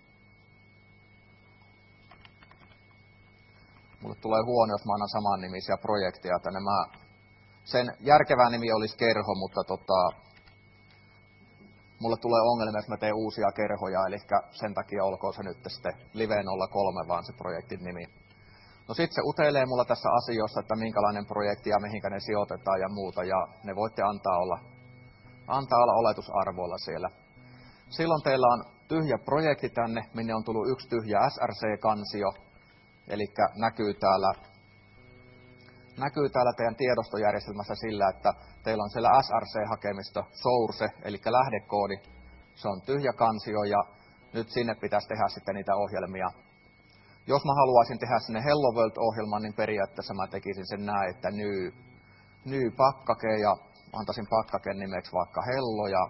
A: mulle tulee huono, jos mä annan saman nimisiä projekteja tänne, mä, sen järkevä nimi olisi kerho, mutta tota, mulle tulee ongelmia, jos mä teen uusia kerhoja, eli sen takia olkoon se nyt sitten Live nolla kolme, vaan se projektin nimi. No sit se utelee mulla tässä asioissa, että minkälainen projekti ja mihinkä ne sijoitetaan ja muuta, ja ne voitte antaa olla, antaa olla oletusarvoilla siellä. Silloin teillä on tyhjä projekti tänne, minne on tullut yksi tyhjä S R C-kansio. Eli näkyy täällä, näkyy täällä teidän tiedostojärjestelmässä sillä, että teillä on siellä S R C-hakemisto source, eli lähdekoodi. Se on tyhjä kansio ja nyt sinne pitäisi tehdä sitten niitä ohjelmia. Jos mä haluaisin tehdä sinne Hello World-ohjelman, niin periaatteessa mä tekisin sen näin, että new, new pakkake ja antaisin pakkaken nimeksi vaikka Hello ja,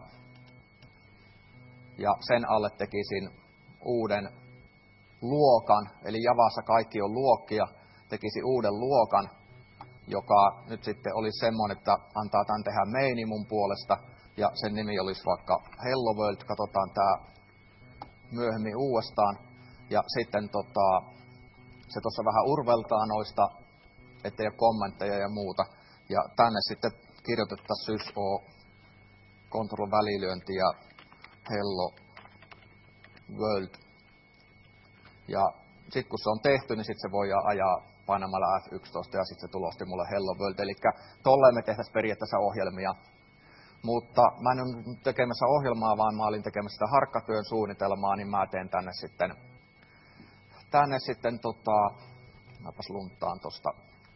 A: ja sen alle tekisin uuden luokan, eli Javassa kaikki on luokkia, tekisi uuden luokan, joka nyt sitten olisi semmoinen, että antaa tämän tehdä maini mun puolesta, ja sen nimi olisi vaikka Hello World, katsotaan tää myöhemmin uudestaan, ja sitten tota, se tuossa vähän urveltaa noista, ettei ole kommentteja ja muuta, ja tänne sitten kirjoitettaisiin sys-o, control välilyönti ja Hello World. Ja sitten kun se on tehty, niin sitten se voi ajaa painamalla F yksitoista ja sitten se tulosti mulle Hello World. Eli tolleen me tehtäisiin periaatteessa ohjelmia. Mutta mä en ole tekemässä ohjelmaa, vaan mä olin tekemässä sitä harkkatyön suunnitelmaa, niin mä teen tänne sitten, tänne sitten tota, mäpäs lunttaan tosta,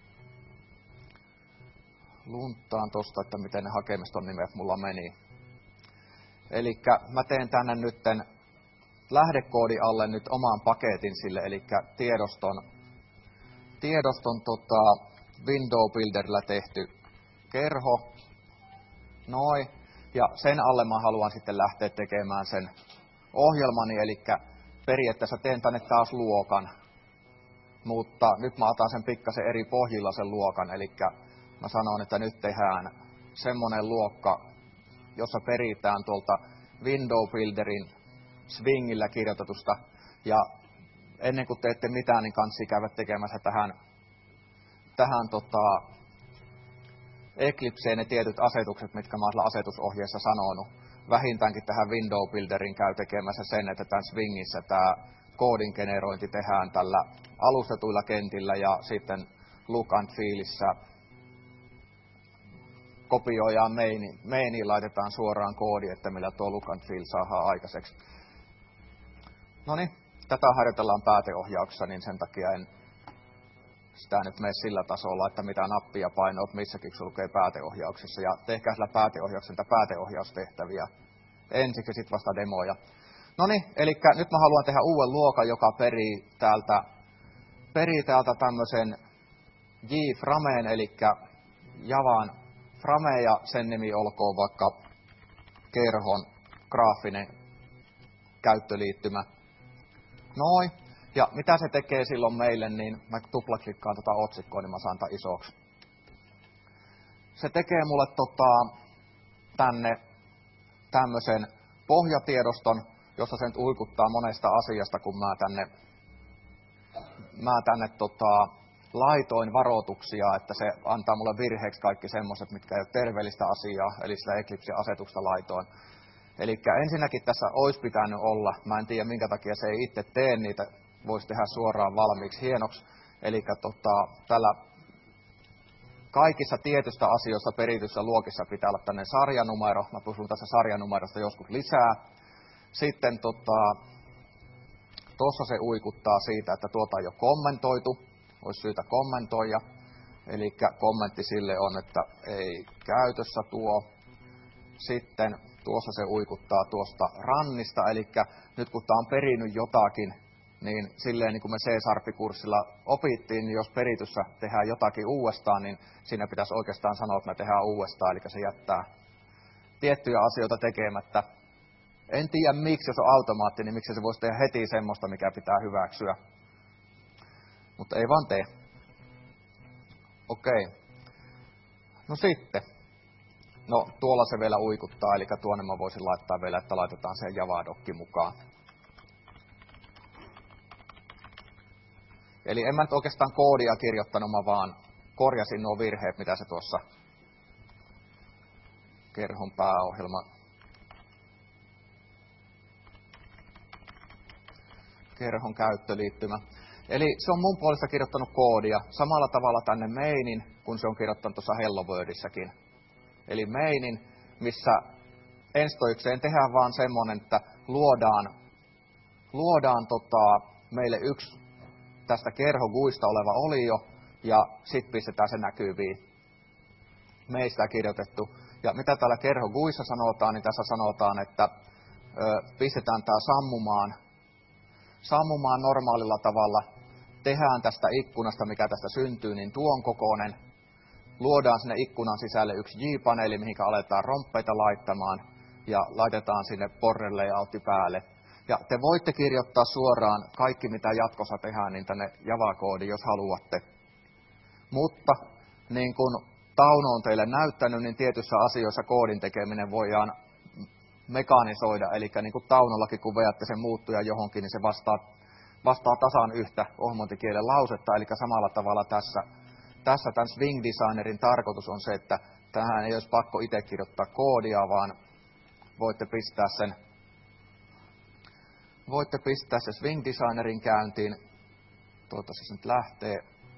A: lunttaan tosta, että miten ne hakemiston nimet mulla meni. Eli mä teen tänne nytten lähdekoodi alle nyt oman paketin sille, eli tiedoston, tiedoston tota, Window Builderillä tehty kerho, noin, ja sen alle mä haluan sitten lähteä tekemään sen ohjelmani, eli periaatteessa teen tänne taas luokan, mutta nyt mä otan sen pikkasen eri pohjilla sen luokan, eli mä sanon, että nyt tehdään semmonen luokka, jossa peritään tuolta Window Builderin swingillä kirjoitetusta, ja ennen kuin teette mitään, niin kansi käydä tekemässä tähän, tähän tota, Eclipseen ne tietyt asetukset, mitkä mä olen asetusohjeessa sanonut. Vähintäänkin tähän Window Builderin käy tekemässä sen, että tämän swingissä tämä koodin generointi tehdään tällä alustetuilla kentillä, ja sitten look and feelissä kopioidaan mainiin, mainiin laitetaan suoraan koodi, että millä tuo look and feel saadaan aikaiseksi. No niin, tätä harjoitellaan pääteohjauksessa, niin sen takia en sitä nyt mene sillä tasolla, että mitä nappia painoat missäkin, kun se lukee pääteohjauksessa. Ja tehkää sillä pääteohjauksessa pääteohjaustehtäviä ensiksi ja sitten vasta demoja. No niin, eli nyt mä haluan tehdä uuden luokan, joka perii täältä, perii täältä tämmöisen J-frameen, eli Javan frame, ja sen nimi olkoon vaikka kerhon graafinen käyttöliittymä. Noin. Ja mitä se tekee silloin meille, niin mä tuplaklikkaan tota otsikkoa, niin mä saan tämän isoksi. Se tekee mulle tota, tänne tämmöisen pohjatiedoston, jossa se nyt uikuttaa monesta asiasta, kun mä tänne, mä tänne tota, laitoin varoituksia, että se antaa mulle virheeksi kaikki semmoiset, mitkä ei ole terveellistä asiaa, eli sitä Eclipse-asetusta laitoin. Eli ensinnäkin tässä olisi pitänyt olla, mä en tiedä minkä takia se ei itse tee niitä, voisi tehdä suoraan valmiiksi hienoksi. Eli tota, tällä kaikissa tietystä asioista perityssä luokissa pitää olla tämmöinen sarjanumero. Mä puhun tässä sarjanumerosta joskus lisää. Sitten tuossa tota, se uikuttaa siitä, että tuota ei ole kommentoitu. Olisi syytä kommentoida. Eli kommentti sille on, että ei käytössä tuo. Sitten tuossa se uikuttaa tuosta rannista. Eli nyt kun tämä on perinyt jotakin, niin silleen niin kuin me C-sarppikurssilla opittiin, niin jos perityssä tehdään jotakin uudestaan, niin siinä pitäisi oikeastaan sanoa, että me tehdään uudestaan, eli se jättää tiettyjä asioita tekemättä. En tiedä miksi, jos on automaatti, niin miksi se voisi tehdä heti semmoista, mikä pitää hyväksyä. Mutta ei vaan tee. Okei. No sitten. No tuolla se vielä uikuttaa, eli tuonne mä voisin laittaa vielä, että laitetaan se Java-dokki mukaan. Eli en mä nyt oikeastaan koodia kirjoittanut, mä vaan korjasin nuo virheet, mitä se tuossa kerhon pääohjelma, kerhon käyttöliittymä. Eli se on mun puolesta kirjoittanut koodia samalla tavalla tänne mainin, kun se on kirjoittanut tuossa Hello Worldissakin. Eli mainin, missä enstoikseen tehdään vaan semmonen, että luodaan luodaan tota, meille yksi tästä kerhoguista oleva olio, ja sitten pistetään se näkyviin. Meistä kirjoitettu. Ja mitä täällä kerhoguissa sanotaan, niin tässä sanotaan, että ö, pistetään tämä sammumaan, sammumaan normaalilla tavalla. Tehdään tästä ikkunasta, mikä tästä syntyy, niin tuon kokoinen. Luodaan sinne ikkunan sisälle yksi J-paneeli, mihin aletaan romppeita laittamaan, ja laitetaan sinne border layoutti päälle. Ja te voitte kirjoittaa suoraan kaikki, mitä jatkossa tehdään, niin tänne Java-koodiin, jos haluatte. Mutta niin kuin Tauno on teille näyttänyt, niin tietyissä asioissa koodin tekeminen voidaan mekanisoida. Eli niin kuin Taunollakin, kun veätte sen muuttuja johonkin, niin se vastaa, vastaa tasan yhtä ohjelmointikielen lausetta. Eli samalla tavalla tässä, tässä tämän Swing Designerin tarkoitus on se, että tähän ei olisi pakko itse kirjoittaa koodia, vaan voitte pistää sen Voitte pistää se Swing Designerin käyntiin. Toivottavasti se nyt lähtee.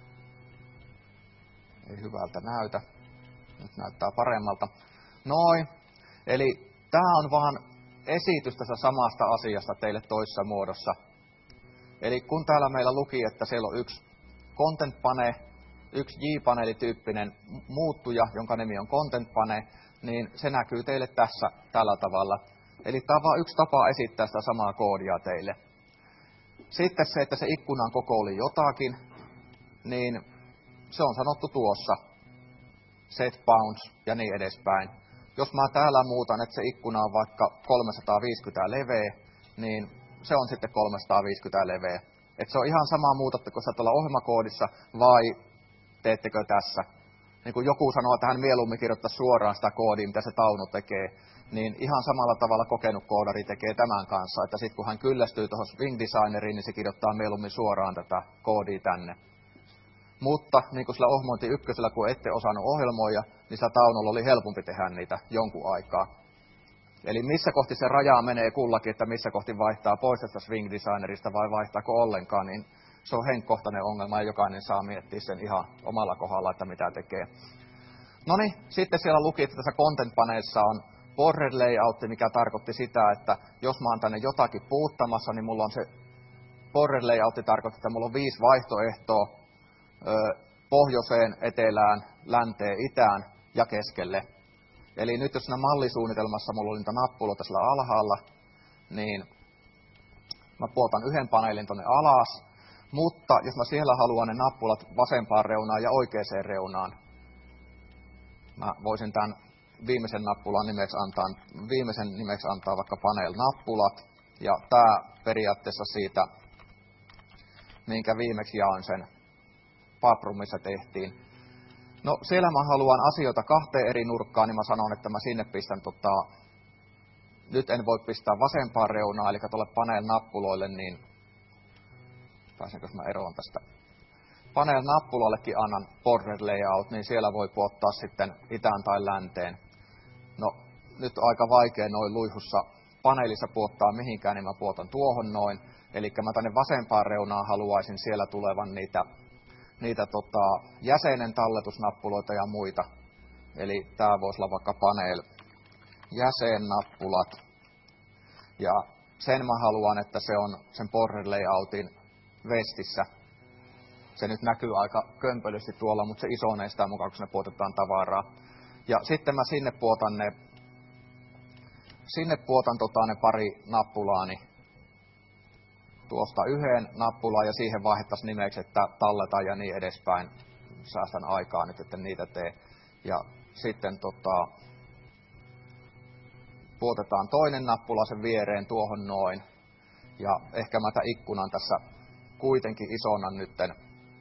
A: Ei hyvältä näytä. Nyt näyttää paremmalta. Noin. Eli tämä on vaan esitys tästä samasta asiasta teille toisessa muodossa. Eli kun täällä meillä luki, että siellä on yksi Content Pane, yksi J-paneelityyppinen muuttuja, jonka nimi on Content Pane, niin se näkyy teille tässä tällä tavalla. Eli tämä on vain yksi tapa esittää sitä samaa koodia teille. Sitten se, että se ikkunan koko oli jotakin, niin se on sanottu tuossa. Set bounds ja niin edespäin. Jos mä täällä muutan, että se ikkuna on vaikka kolmesataaviisikymmentä leveä, niin se on sitten kolmesataaviisikymmentä leveä. Että se on ihan sama, muutatteko sitä tuolla ohjelmakoodissa vai teettekö tässä. Niin kun joku sanoo, että hän mieluummin kirjoittaa suoraan sitä koodia, mitä se Tauno tekee, niin ihan samalla tavalla kokenut koodari tekee tämän kanssa, että sitten kun hän kyllästyy tuohon Swing Designeriin, niin se kirjoittaa mieluummin suoraan tätä koodia tänne. Mutta niin kuin sillä ohjelmointi ykkösellä, kun ette osannut ohjelmoida, niin sillä Taunolla oli helpompi tehdä niitä jonkun aikaa. Eli missä kohti se raja menee kullakin, että missä kohti vaihtaa pois tästä Swing Designerista vai vaihtaako ollenkaan, niin se on henkkohtainen ongelma ja jokainen saa miettiä sen ihan omalla kohdalla, että mitä tekee. No niin, sitten siellä luki, että tässä Content Paneessa on border layout, mikä tarkoitti sitä, että jos mä oon tänne jotakin puuttamassa, niin mulla on se border layout tarkoittaa, että mulla on viisi vaihtoehtoa pohjoiseen, etelään, länteen, itään ja keskelle. Eli nyt jos siinä mallisuunnitelmassa mulla oli niitä nappuloita sillä alhaalla, niin mä puotan yhden paneelin tonne alas, mutta jos mä siellä haluan ne nappulat vasempaan reunaan ja oikeaan reunaan, mä voisin tämän viimeisen nappulan nimeksi antaa, viimeisen nimeksi antaa vaikka panel-nappulat, ja tää periaatteessa siitä, minkä viimeksi jaoin sen Paprumissa tehtiin. No siellä mä haluan asioita kahteen eri nurkkaan, niin mä sanon, että mä sinne pistän tota, nyt en voi pistää vasempaan reunaan, eli tuolle panel-nappuloille, niin pääsenkö mä eroon tästä. Panel-nappulollekin annan border layout, niin siellä voi puottaa sitten itään tai länteen. No nyt on aika vaikea noin luihussa paneelissa puottaa mihinkään, niin mä puotan tuohon noin. Eli mä tänne vasempaan reunaan haluaisin siellä tulevan niitä, niitä tota, jäsenen talletusnappuloita ja muita. Eli tää voisi olla vaikka panel jäsennappulat. Ja sen mä haluan, että se on sen border layoutin vestissä. Se nyt näkyy aika kömpelösti tuolla, mutta se isonee sitä mukaan, kun sinne puotetaan tavaraa. Ja sitten mä sinne puotan ne, sinne puotan tota ne pari nappulaani. Tuosta yhden nappulaan ja siihen vaihdettaisiin nimeksi, että talleta ja niin edespäin. Säästän aikaa nyt, että niitä tee. Ja sitten tota, puotetaan toinen nappula sen viereen tuohon noin. Ja ehkä mä tämän ikkunan tässä kuitenkin isona nytten.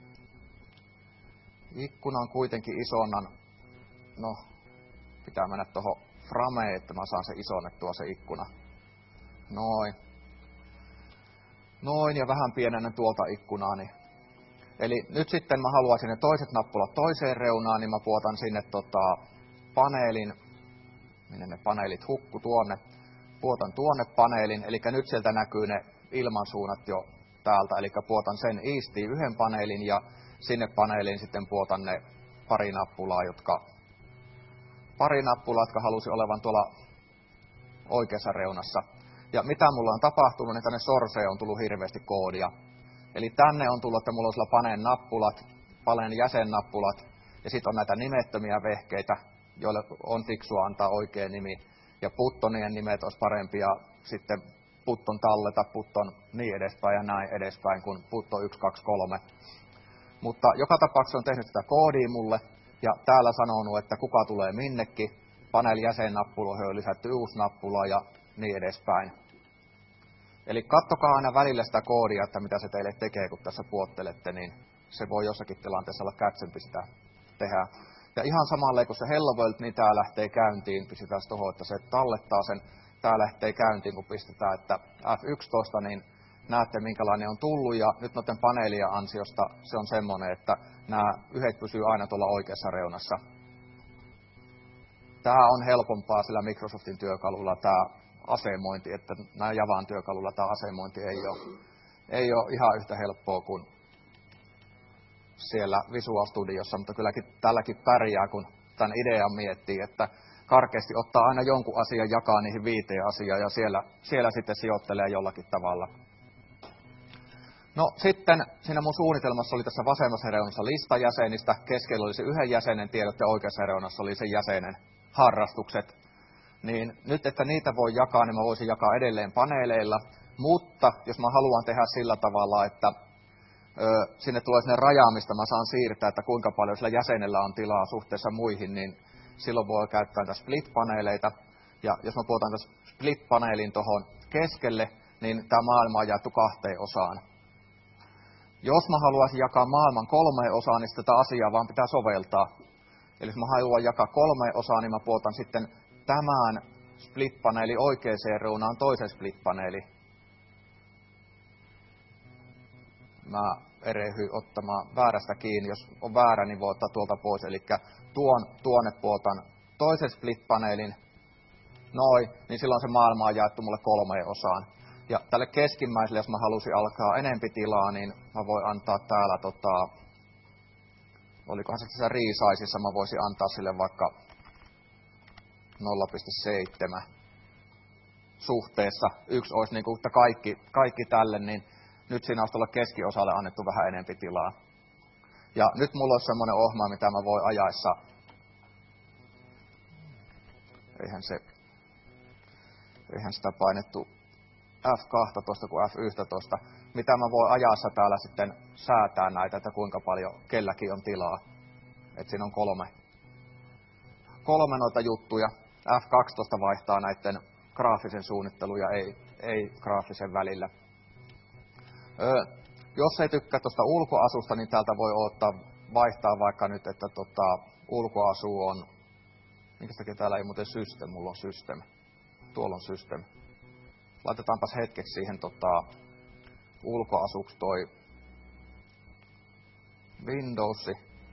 A: Ikkunan kuitenkin isonnan. No, pitää mennä tuohon frameen, että mä saan se isonnettua se ikkuna. Noin. Noin, ja vähän pienennän tuolta ikkunaani. Eli nyt sitten mä haluaisin ne toiset nappulat toiseen reunaan, niin mä puotan sinne tota paneelin, minne ne paneelit hukku tuonne. Puotan tuonne paneelin, eli nyt sieltä näkyy ne ilmansuunnat jo täältä, eli puotan sen iistiin yhden paneelin, ja sinne paneeliin sitten puotan ne pari nappulaa, jotka, pari nappulaa, jotka halusi olevan tuolla oikeassa reunassa. Ja mitä mulla on tapahtunut, niin tänne sorseen on tullut hirveästi koodia. Eli tänne on tullut, että mulla on sillä paneen nappulat, paneen jäsennappulat, ja sitten on näitä nimettömiä vehkeitä, joille on fiksua antaa oikea nimi. Ja puttonien nimet olisi parempia, sitten putton talleta, putton niin edespäin ja näin edespäin kuin putto yksi, kaksi, kolme. Mutta joka tapauksessa on tehnyt tätä koodia mulle, ja täällä sanonut, että kuka tulee minnekin. Panel jäsennappuloihin on lisätty uusi nappula ja niin edespäin. Eli kattokaa aina välillä sitä koodia, että mitä se teille tekee, kun tässä puottelette, niin se voi jossakin tilanteessa olla kätsempi sitä tehdä. Ja ihan samalleen kun se Hello World, niin tää lähtee käyntiin, pistetään tuohon, että se tallettaa sen, tää lähtee käyntiin, kun pistetään, että F yksitoista, niin näette minkälainen on tullut, ja nyt noiden paneelien ansiosta se on semmoinen, että nämä yhdet pysyy aina tuolla oikeassa reunassa. Tämä on helpompaa sillä Microsoftin työkalulla, tämä asemointi, että nämä Javan työkalulla tämä asemointi ei ole, ei ole ihan yhtä helppoa kuin siellä Visual Studiossa, mutta kylläkin tälläkin pärjää, kun tämän idean miettii, että karkeasti ottaa aina jonkun asian, jakaa niihin viiteen asiaan ja siellä, siellä sitten sijoittelee jollakin tavalla. No sitten siinä mun suunnitelmassa oli tässä vasemmassa reunassa lista jäsenistä, keskellä oli se yhden jäsenen tiedot ja oikeassa reunassa oli sen jäsenen harrastukset. Niin nyt, että niitä voi jakaa, niin mä voisin jakaa edelleen paneeleilla, mutta jos mä haluan tehdä sillä tavalla, että ö, sinne tulee sinne raja, mistä mä saan siirtää, että kuinka paljon sillä jäsenellä on tilaa suhteessa muihin, niin silloin voi käyttää näitä split-paneeleita. Ja jos mä puhutaan tässä split-paneelin tuohon keskelle, niin tämä maailma on jaettu kahteen osaan. Jos mä haluaisin jakaa maailman kolmeen osaan, niin tätä asiaa vaan pitää soveltaa. Eli jos mä haluan jakaa kolmeen osaan, niin mä puotan sitten tämän split-paneeli oikeaan reunaan toisen split-paneeli. Mä erehdy ottamaan väärästä kiinni. Jos on väärä, niin voi ottaa tuolta pois. Eli tuon, tuonne puotan toisen split-paneelin, noin, niin silloin se maailma on jaettu mulle kolmeen osaan. Ja tälle keskimmäiselle, jos mä halusin alkaa enempi tilaa, niin mä voin antaa täällä, tota, olikohan se tässä Resizeissa, mä voisin antaa sille vaikka nolla pilkku seitsemän suhteessa. Yksi olisi niin kuin, että kaikki, kaikki tälle, niin nyt siinä olisi tuolla keskiosalle annettu vähän enempi tilaa. Ja nyt mulla olisi semmoinen ohjelma, mitä mä voin ajaessa, eihän se, eihän sitä painettu F kaksitoista kuin F yksitoista, mitä mä voin ajassa täällä sitten säätää näitä, että kuinka paljon kelläkin on tilaa. Että siinä on kolme, kolme noita juttuja. F kaksitoista vaihtaa näiden graafisen suunnittelun ja ei, ei graafisen välillä. Öö, jos ei tykkää tuosta ulkoasusta, niin täältä voi ottaa, vaihtaa vaikka nyt, että tota, ulkoasu on, minkä takia täällä ei muuten system, mulla on system. Tuolla on system. Laitetaanpas hetkeksi siihen tota, ulkoasuksi toi Windowsi.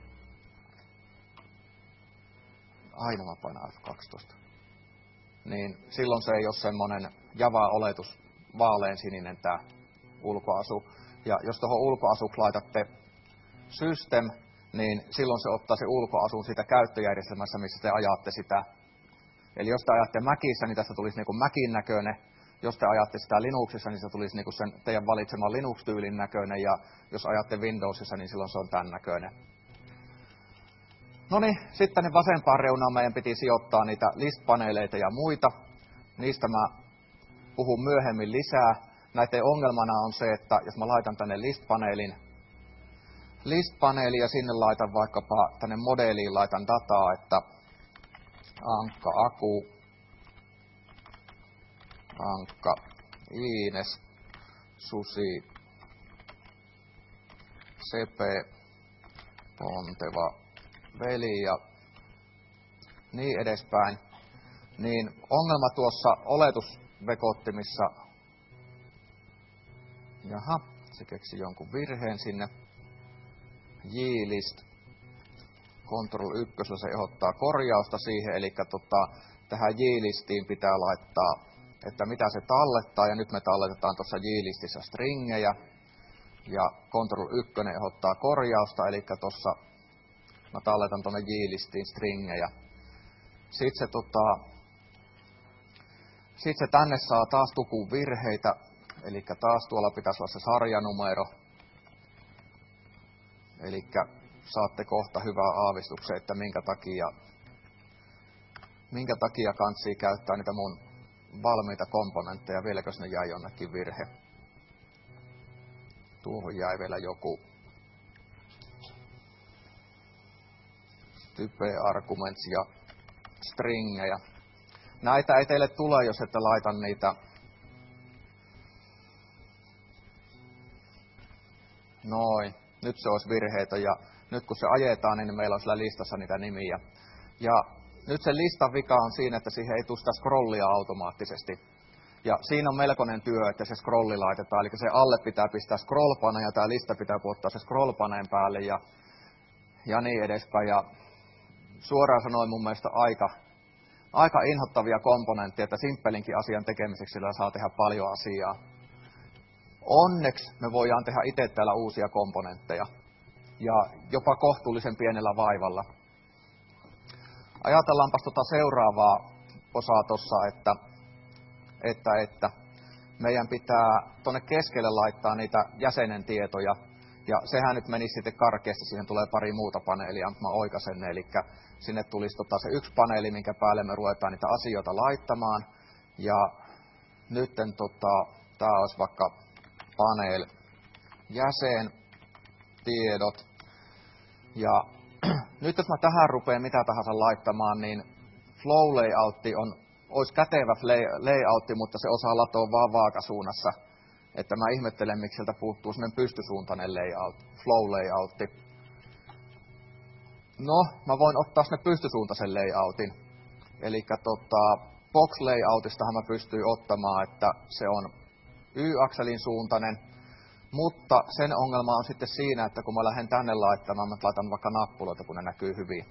A: Aina mä painan F kaksitoista. Niin silloin se ei ole semmonen Java-oletus vaalean sininen tää ulkoasu. Ja jos tuohon ulkoasuksi laitatte system, niin silloin se ottaa se ulkoasun siitä käyttöjärjestelmässä, missä te ajatte sitä. Eli jos te ajatte Macissa, niin tästä tulisi niinku Macin näköinen. Jos te ajatte sitä Linuxissa, niin se tulisi niinku sen teidän valitseman Linux-tyylin näköinen. Ja jos ajatte Windowsissa, niin silloin se on tämän näköinen. No niin, sitten tänne vasempaan reunaan meidän piti sijoittaa niitä list-paneeleita ja muita. Niistä mä puhun myöhemmin lisää. Näiden ongelmana on se, että jos mä laitan tänne list-paneelin, list-paneeli ja sinne laitan vaikkapa tänne modeliin laitan dataa, että Ankka, Aku, Ankka, Iines, Susi, Sepe, Ponteva, Veli ja niin edespäin, niin ongelma tuossa oletusvekottimissa, jaha, se keksi jonkun virheen sinne, J-list, Control yksi, se ehdottaa korjausta siihen, eli tota, tähän J-listiin pitää laittaa, että mitä se tallettaa, ja nyt me talletetaan tuossa J-listissä stringejä, ja Control yksi ehdottaa korjausta, eli tuossa mä talletan tuonne J-listiin stringejä. Sitten se, tota, Sitten se tänne saa taas tukun virheitä, eli taas tuolla pitäisi olla se sarjanumero. Eli saatte kohta hyvää aavistuksen, että minkä takia, minkä takia kantsii käyttää niitä mun valmiita komponentteja. Vieläkö sinne jäi jonnekin virhe? Tuohon jäi vielä joku type arguments ja stringejä. Näitä ei teille tule, jos ette laita niitä. Noin. Nyt se olisi virheitä ja nyt kun se ajetaan, niin meillä on sillä listassa niitä nimiä. Ja nyt se listan vika on siinä, että siihen ei tule sitä scrollia automaattisesti. Ja siinä on melkoinen työ, että se scrolli laitetaan. Eli se alle pitää pistää scrollpane ja tämä lista pitää puottaa se scrollpaneen päälle ja, ja niin edespäin. Ja suoraan sanoen mun mielestä aika, aika inhottavia komponentteja, että simppelinkin asian tekemiseksi sillä saa tehdä paljon asiaa. Onneksi me voidaan tehdä itse täällä uusia komponentteja ja jopa kohtuullisen pienellä vaivalla. Ajatellaanpas tuota seuraavaa osaa tuossa, että, että, että meidän pitää tuonne keskelle laittaa niitä jäsenen tietoja. Ja sehän nyt menisi sitten karkeasti, siihen tulee pari muuta paneelia, mutta mä oikaisen ne. Eli sinne tulisi tota se yksi paneeli, minkä päälle me ruvetaan niitä asioita laittamaan. Ja nytten tota, tää olisi vaikka panel jäsen tiedot. Ja nyt jos mä tähän rupean mitä tahansa laittamaan, niin flow layoutti on, olisi kätevä layoutti, mutta se osaa latoa vaan vaakasuunnassa. Että mä ihmettelen, miksi sieltä puuttuu sellainen pystysuuntainen layout, flow layoutti. No, mä voin ottaa sinne pystysuuntaisen layoutin. Eli tota, box layoutistahan mä pystyin ottamaan, että se on Y-akselin suuntainen. Mutta sen ongelma on sitten siinä, että kun mä lähden tänne laittamaan, mä laitan vaikka nappuloita, kun ne näkyy hyvin.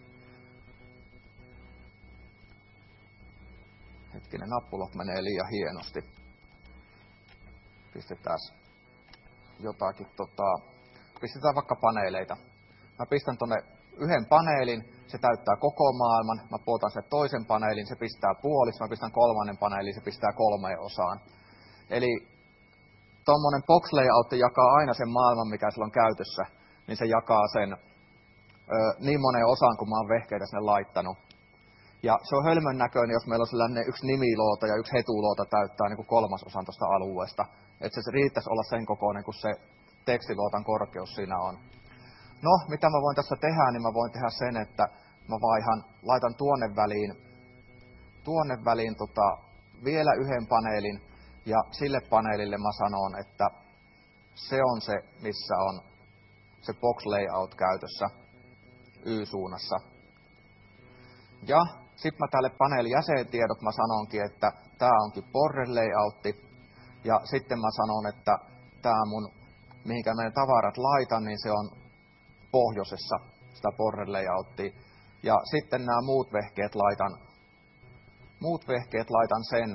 A: Hetkinen, nappulot menee liian hienosti. Pistetään jotakin, tota, pistetään vaikka paneeleita. Mä pistän tonne yhden paneelin, se täyttää koko maailman. Mä puotan sen toisen paneelin, se pistää puoliksi. Mä pistän kolmannen paneelin, se pistää kolmeen osaan. Eli tommonen box layout jakaa aina sen maailman, mikä sillä on käytössä, niin se jakaa sen ö, niin moneen osaan, kun mä oon vehkeitä sinne laittanut. Ja se on hölmön näköinen, jos meillä on sellainen yksi nimiloota ja yksi hetuloota täyttää niin kuin kolmasosan tuosta alueesta. Että se riittäisi olla sen kokoinen, kun se tekstiluotan korkeus siinä on. No, mitä mä voin tässä tehdä, niin mä voin tehdä sen, että mä vaihan, laitan tuonne väliin, tuonne väliin tota, vielä yhden paneelin. Ja sille paneelille mä sanon, että se on se, missä on se box layout käytössä Y-suunnassa. Ja sitten mä tälle paneelin jäsentiedot mä sanonkin, että tää onkin border layoutti. Ja sitten mä sanon, että tää mun, mihinkä meidän tavarat laitan, niin se on pohjoisessa sitä border layouttia. Ja sitten nämä muut vehkeet laitan, muut vehkeet laitan sen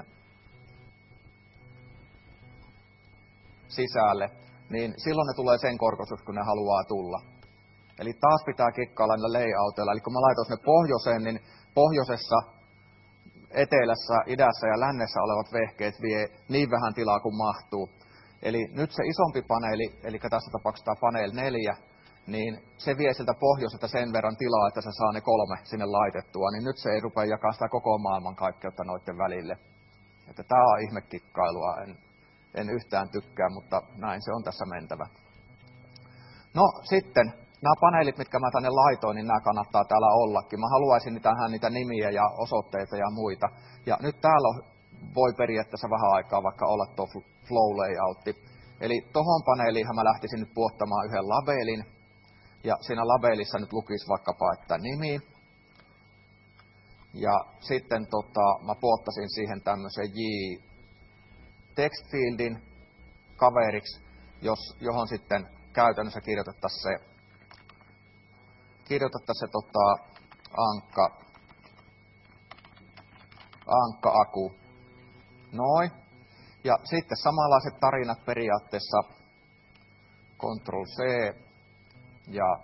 A: sisälle, niin silloin ne tulee sen korkoisuus, kun ne haluaa tulla. Eli taas pitää kikkailla niillä layouteilla. Eli kun mä laitan sinne pohjoiseen, niin pohjoisessa, etelässä, idässä ja lännessä olevat vehkeet vie niin vähän tilaa kuin mahtuu. Eli nyt se isompi paneeli, eli tässä tapauksessa tämä panel neljä, niin se vie sieltä pohjoiselta sen verran tilaa, että se saa ne kolme sinne laitettua. Niin nyt se ei rupea jakaa sitä koko maailman kaikkeutta noiden välille. Että tää on ihmekikkailua. En, En yhtään tykkää, mutta näin se on tässä mentävä. No sitten, nämä paneelit, mitkä mä tänne laitoin, niin nämä kannattaa täällä ollakin. Mä haluaisin tähän niitä nimiä ja osoitteita ja muita. Ja nyt täällä voi periaatteessa vähän aikaa vaikka olla tuo flow layoutti. Eli tohon paneeliinhan mä lähtisin nyt puottamaan yhden labelin. Ja siinä labelissa nyt lukisi vaikkapa, että nimi. Ja sitten tota, mä puottasin siihen tämmöisen J text-fieldin kaveriksi, jos, johon sitten käytännössä kirjoitettaisiin se, kirjoitettaisiin se tota, ankka, ankka-aku. Noin. Ja sitten samanlaiset tarinat periaatteessa control C ja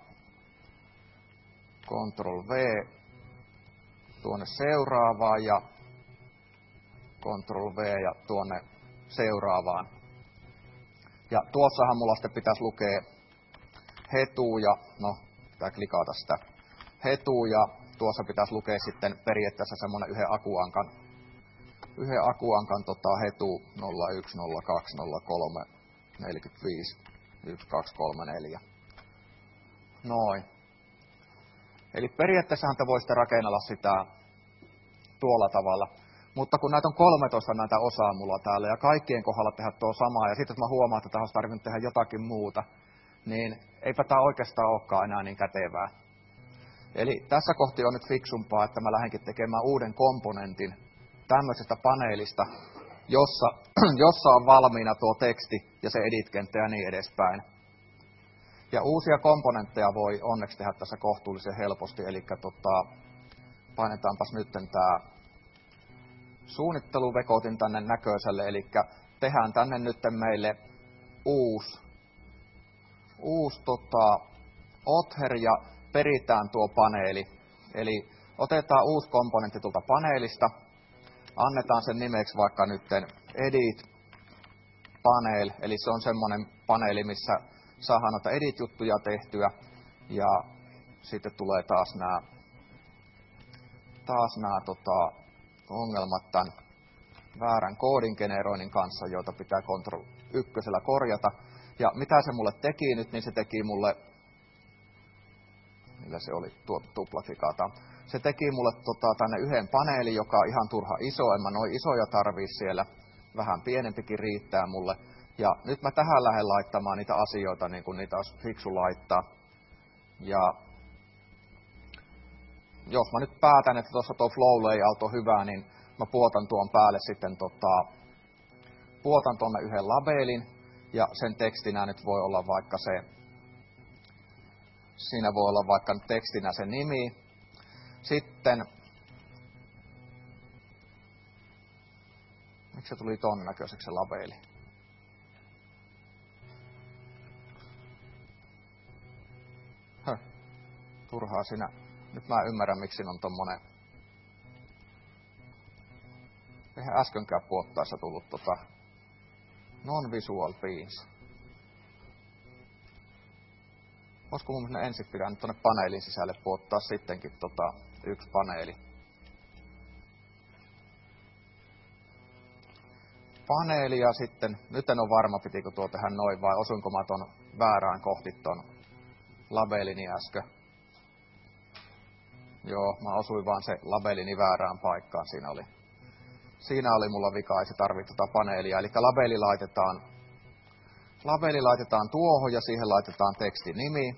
A: control V tuonne seuraavaan ja Control V ja tuonne seuraavaan. Ja tuossahan mulla sitten pitäisi lukea hetu ja, no, pitää klikata sitä, hetu ja tuossa pitäisi lukea sitten periaatteessa semmonen yhden akuankan, yhden akuankan tota, hetu nolla yksi nolla kaksi nolla kolme neljäkymmentäviisi yksi kaksi kolme neljä. Noin. Eli periaatteessahan te voisitte rakennella sitä tuolla tavalla. Mutta kun näitä on kolmetoista näitä osaa mulla täällä ja kaikkien kohdalla tehdä tuo samaa ja sitten jos mä huomaan, että tähän olisi tarvinnut tehdä jotakin muuta, niin eipä tämä oikeastaan olekaan enää niin kätevää. Eli tässä kohti on nyt fiksumpaa, että mä lähdenkin tekemään uuden komponentin tämmöisestä paneelista, jossa, jossa on valmiina tuo teksti ja se edit-kenttä ja niin edespäin. Ja uusia komponentteja voi onneksi tehdä tässä kohtuullisen helposti, eli tota, painetaanpas nyt tämä suunnitteluvekotin tänne näköiselle, eli tehdään tänne nyt meille uusi, uusi tota, other ja peritään tuo paneeli. Eli otetaan uusi komponentti tuolta paneelista, annetaan sen nimeksi vaikka nyt edit panel, eli se on semmoinen paneeli, missä saadaan noita edit-juttuja tehtyä, ja sitten tulee taas nämä taas nämä tota, ongelmat tämän väärän koodin generoinnin kanssa, joita pitää Ctrl ykkösellä korjata. Ja mitä se mulle teki nyt, niin se teki mulle, millä se oli, tuo tuplaklikata. Se teki mulle tota, tänne yhden paneelin, joka on ihan turha iso, en mä noin isoja tarvii siellä, vähän pienempikin riittää mulle. Ja nyt mä tähän lähden laittamaan niitä asioita, niin kuin niitä olisi fiksu laittaa. Ja jos mä nyt päätän, että tuossa tuo flow layout on hyvä, niin mä puotan tuon päälle sitten tota, puotan tuonne yhden labelin, ja sen tekstinä nyt voi olla vaikka se, siinä voi olla vaikka tekstinä se nimi. Sitten, miksi se tuli ton näköiseksi se labeli? Höh, turhaa siinä. Nyt mä ymmärrän, miksi siinä on tommonen. Eihän äskenkään puottaessa tullut tota non-visual beans. Olisiko mun ensin pitänyt tuonne paneelin sisälle puottaa sittenkin tota yksi paneeli. Paneeli ja sitten, nyt en ole varma pitikö tuo tehdä noin vai osuinko mä ton väärään kohti ton labelini äsken. Joo, mä osuin vaan se labelini väärään paikkaan, siinä oli. Siinä oli mulla vika, ei se tarvitse tota paneelia. Eli labeli laitetaan, labeli laitetaan tuohon ja siihen laitetaan tekstinimi.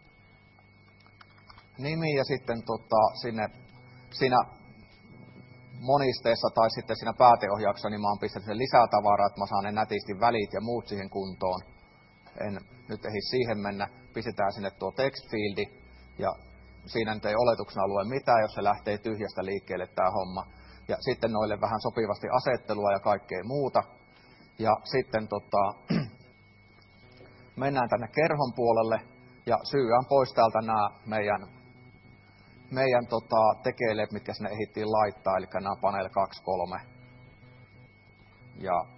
A: Nimi ja sitten tota, sinne, siinä monisteessa tai sitten siinä pääteohjauksessa niin mä oon pistänyt sen lisätavaraa, että mä saan ne nätisti välit ja muut siihen kuntoon. En nyt ehdi siihen mennä. Pistetään sinne tuo text-fieldi ja siinä nyt ei oletuksena lue mitään, jos se lähtee tyhjästä liikkeelle tää homma. Ja sitten noille vähän sopivasti asettelua ja kaikkea muuta. Ja sitten tota, mennään tänne kerhon puolelle ja syyään pois täältä nämä meidän, meidän tota, tekeilijät, mitkä sinne ehdittiin laittaa, eli nämä panel kaksi kolme. Ja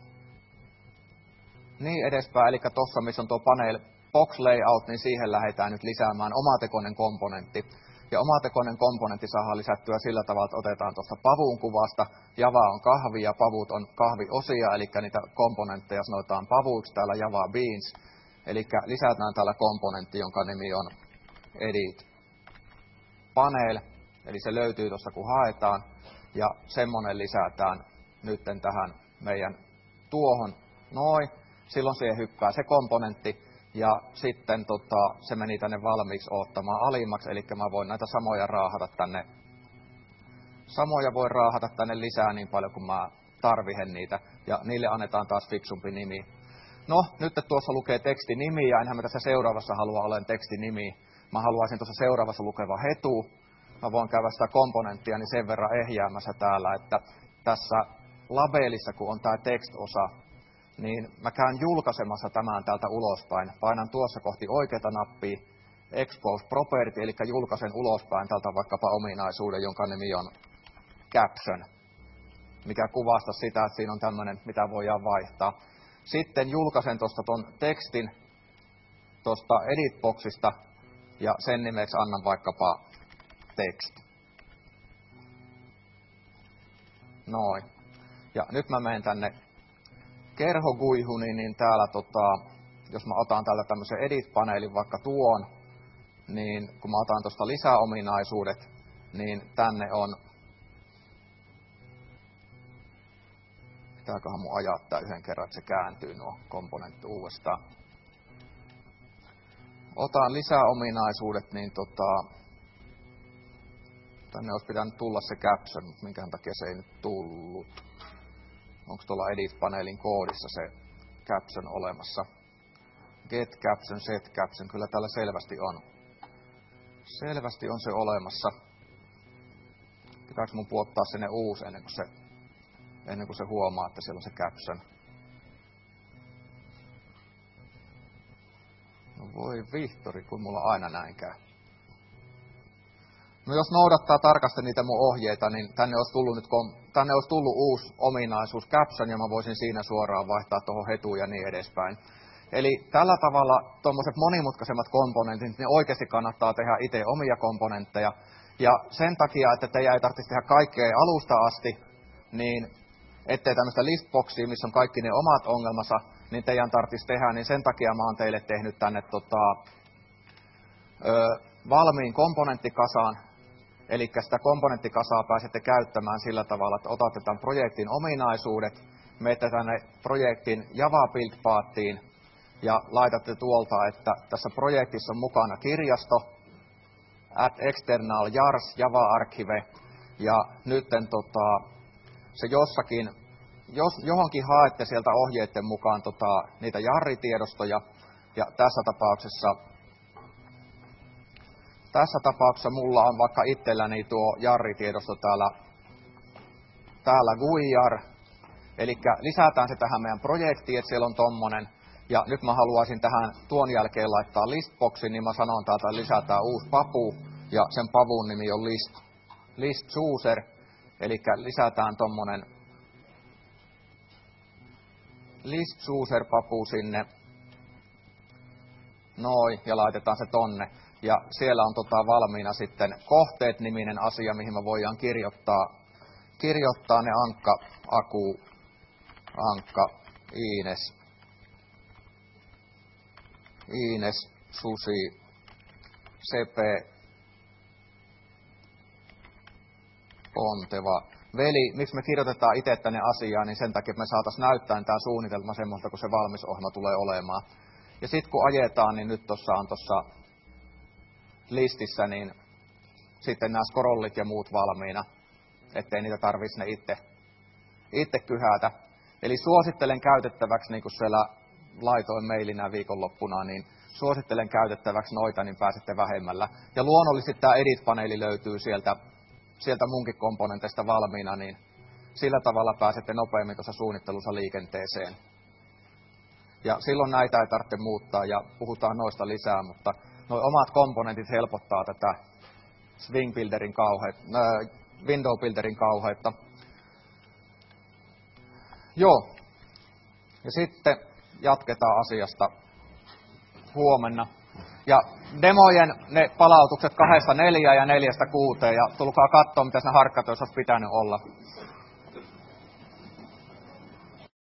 A: niin edespäin, eli tuossa missä on tuo panel box layout, niin siihen lähdetään nyt lisäämään omatekoinen komponentti. Ja omatekoinen komponentti saadaan lisättyä sillä tavalla, että otetaan tuosta pavun kuvasta. Java on kahvi ja pavut on kahviosia, eli niitä komponentteja sanotaan pavuiksi täällä Java Beans. Eli lisätään täällä komponentti, jonka nimi on edit panel. Eli se löytyy tuossa kun haetaan. Ja semmonen lisätään nyt tähän meidän tuohon noin. Silloin siihen hyppää se komponentti. Ja sitten tota, se meni tänne valmiiksi ottamaan alimmaksi, eli mä voin näitä samoja raahata tänne. Samoja voi raahata tänne lisää niin paljon kuin mä tarvihen niitä, ja niille annetaan taas fiksumpi nimi. No, nyt tuossa lukee tekstinimi, ja enhän mä tässä seuraavassa halua olen tekstinimi. Mä haluaisin tuossa seuraavassa lukeva hetu. Mä voin käydä sitä komponenttia niin sen verran ehjäämässä täällä, että tässä labelissa, kun on tää text-osa, niin mä käyn julkaisemassa tämän täältä ulospäin. Painan tuossa kohti oikeata nappia, Expose Property, eli julkaisen ulospäin täältä vaikkapa ominaisuuden, jonka nimi on Caption. mikä kuvastaa sitä, että siinä on tämmöinen, mitä voidaan vaihtaa. Sitten julkaisen tuosta ton tekstin tuosta editboxista ja sen nimeksi annan vaikkapa text. Noin. Ja nyt mä menen tänne kerhoguihuniin, niin täällä tota, jos mä otan täältä tämmöisen edit-paneelin vaikka tuon, niin kun mä otan tuosta lisäominaisuudet, niin tänne on, pitääköhän mun ajaa tää yhden kerran, että se kääntyy nuo komponentti uudestaan. Otan lisäominaisuudet, niin tota, tänne olisi pitänyt tulla se caption, mutta minkähän takia se ei nyt tullut. Onko tuolla edit-paneelin koodissa se caption olemassa? Get caption, set caption, kyllä täällä selvästi on. Selvästi on se olemassa. Pitääkö mun puottaa sinne uusi ennen kuin se, ennen kuin se huomaa, että siellä on se caption? No voi vihtori, kun mulla aina näin käy. No jos noudattaa tarkasti niitä mun ohjeita, niin tänne olisi tullut, nyt, tänne olisi tullut uusi ominaisuus caption, ja mä voisin siinä suoraan vaihtaa tuohon hetuun ja niin edespäin. Eli tällä tavalla tuommoiset monimutkaisemmat komponentit, niin oikeasti kannattaa tehdä itse omia komponentteja. Ja sen takia, että teidän ei tarvitsisi tehdä kaikkea alusta asti, niin ettei tämmöistä listboxia, missä on kaikki ne omat ongelmansa, niin teidän tarvitsisi tehdä, niin sen takia mä oon teille tehnyt tänne tota, ö, valmiin komponenttikasaan. Eli sitä komponenttikasaa pääsette käyttämään sillä tavalla, että otatte tämän projektin ominaisuudet, menette tänne projektin Java Build-paattiin ja laitatte tuolta, että tässä projektissa on mukana kirjasto, add external jars, Java Archive, ja nytten tota, se jossakin, jos, johonkin haette sieltä ohjeiden mukaan tota, niitä jarritiedostoja, ja tässä tapauksessa Tässä tapauksessa mulla on vaikka itselläni tuo jarritiedosto täällä, täällä G U I-jar, eli lisätään se tähän meidän projektiin, että siellä on tommonen. Ja nyt mä haluaisin tähän tuon jälkeen laittaa listboxin, niin mä sanon täältä, että lisätään uusi papu, ja sen pavun nimi on list, list chooser, eli lisätään tommonen list chooser papu sinne. Noin, ja laitetaan se tonne. Ja siellä on tota valmiina sitten kohteet-niminen asia, mihin me voidaan kirjoittaa, kirjoittaa ne Ankka, Aku, Ankka, Iines, Iines, Susi, Sepe, Ponteva, Veli. Miksi me kirjoitetaan itse tänne asiaan, niin sen takia, että me saataisiin näyttää tämä suunnitelma semmoista, kun se valmis ohjelma tulee olemaan. Ja sitten kun ajetaan, niin nyt tuossa on tuossa listissä, niin sitten nämä scrollit ja muut valmiina, ettei niitä tarvitsisi ne itse, itse kyhätä. Eli suosittelen käytettäväksi, niin kuin siellä laitoin mailinä viikonloppuna, niin suosittelen käytettäväksi noita, niin pääsette vähemmällä. Ja luonnollisesti tämä edit-paneeli löytyy sieltä, sieltä munkin komponenteista valmiina, niin sillä tavalla pääsette nopeammin tuossa suunnittelussa liikenteeseen. Ja silloin näitä ei tarvitse muuttaa, ja puhutaan noista lisää, mutta nuo omat komponentit helpottaa tätä Swing Builderin kauheutta, äh, Window Builderin kauheutta. Joo. Ja sitten jatketaan asiasta huomenna. Ja demojen ne palautukset kahdesta neljään ja neljästä kuuteen, ja tulkaa katsoa, mitä siinä harkkatöissä olisi pitänyt olla.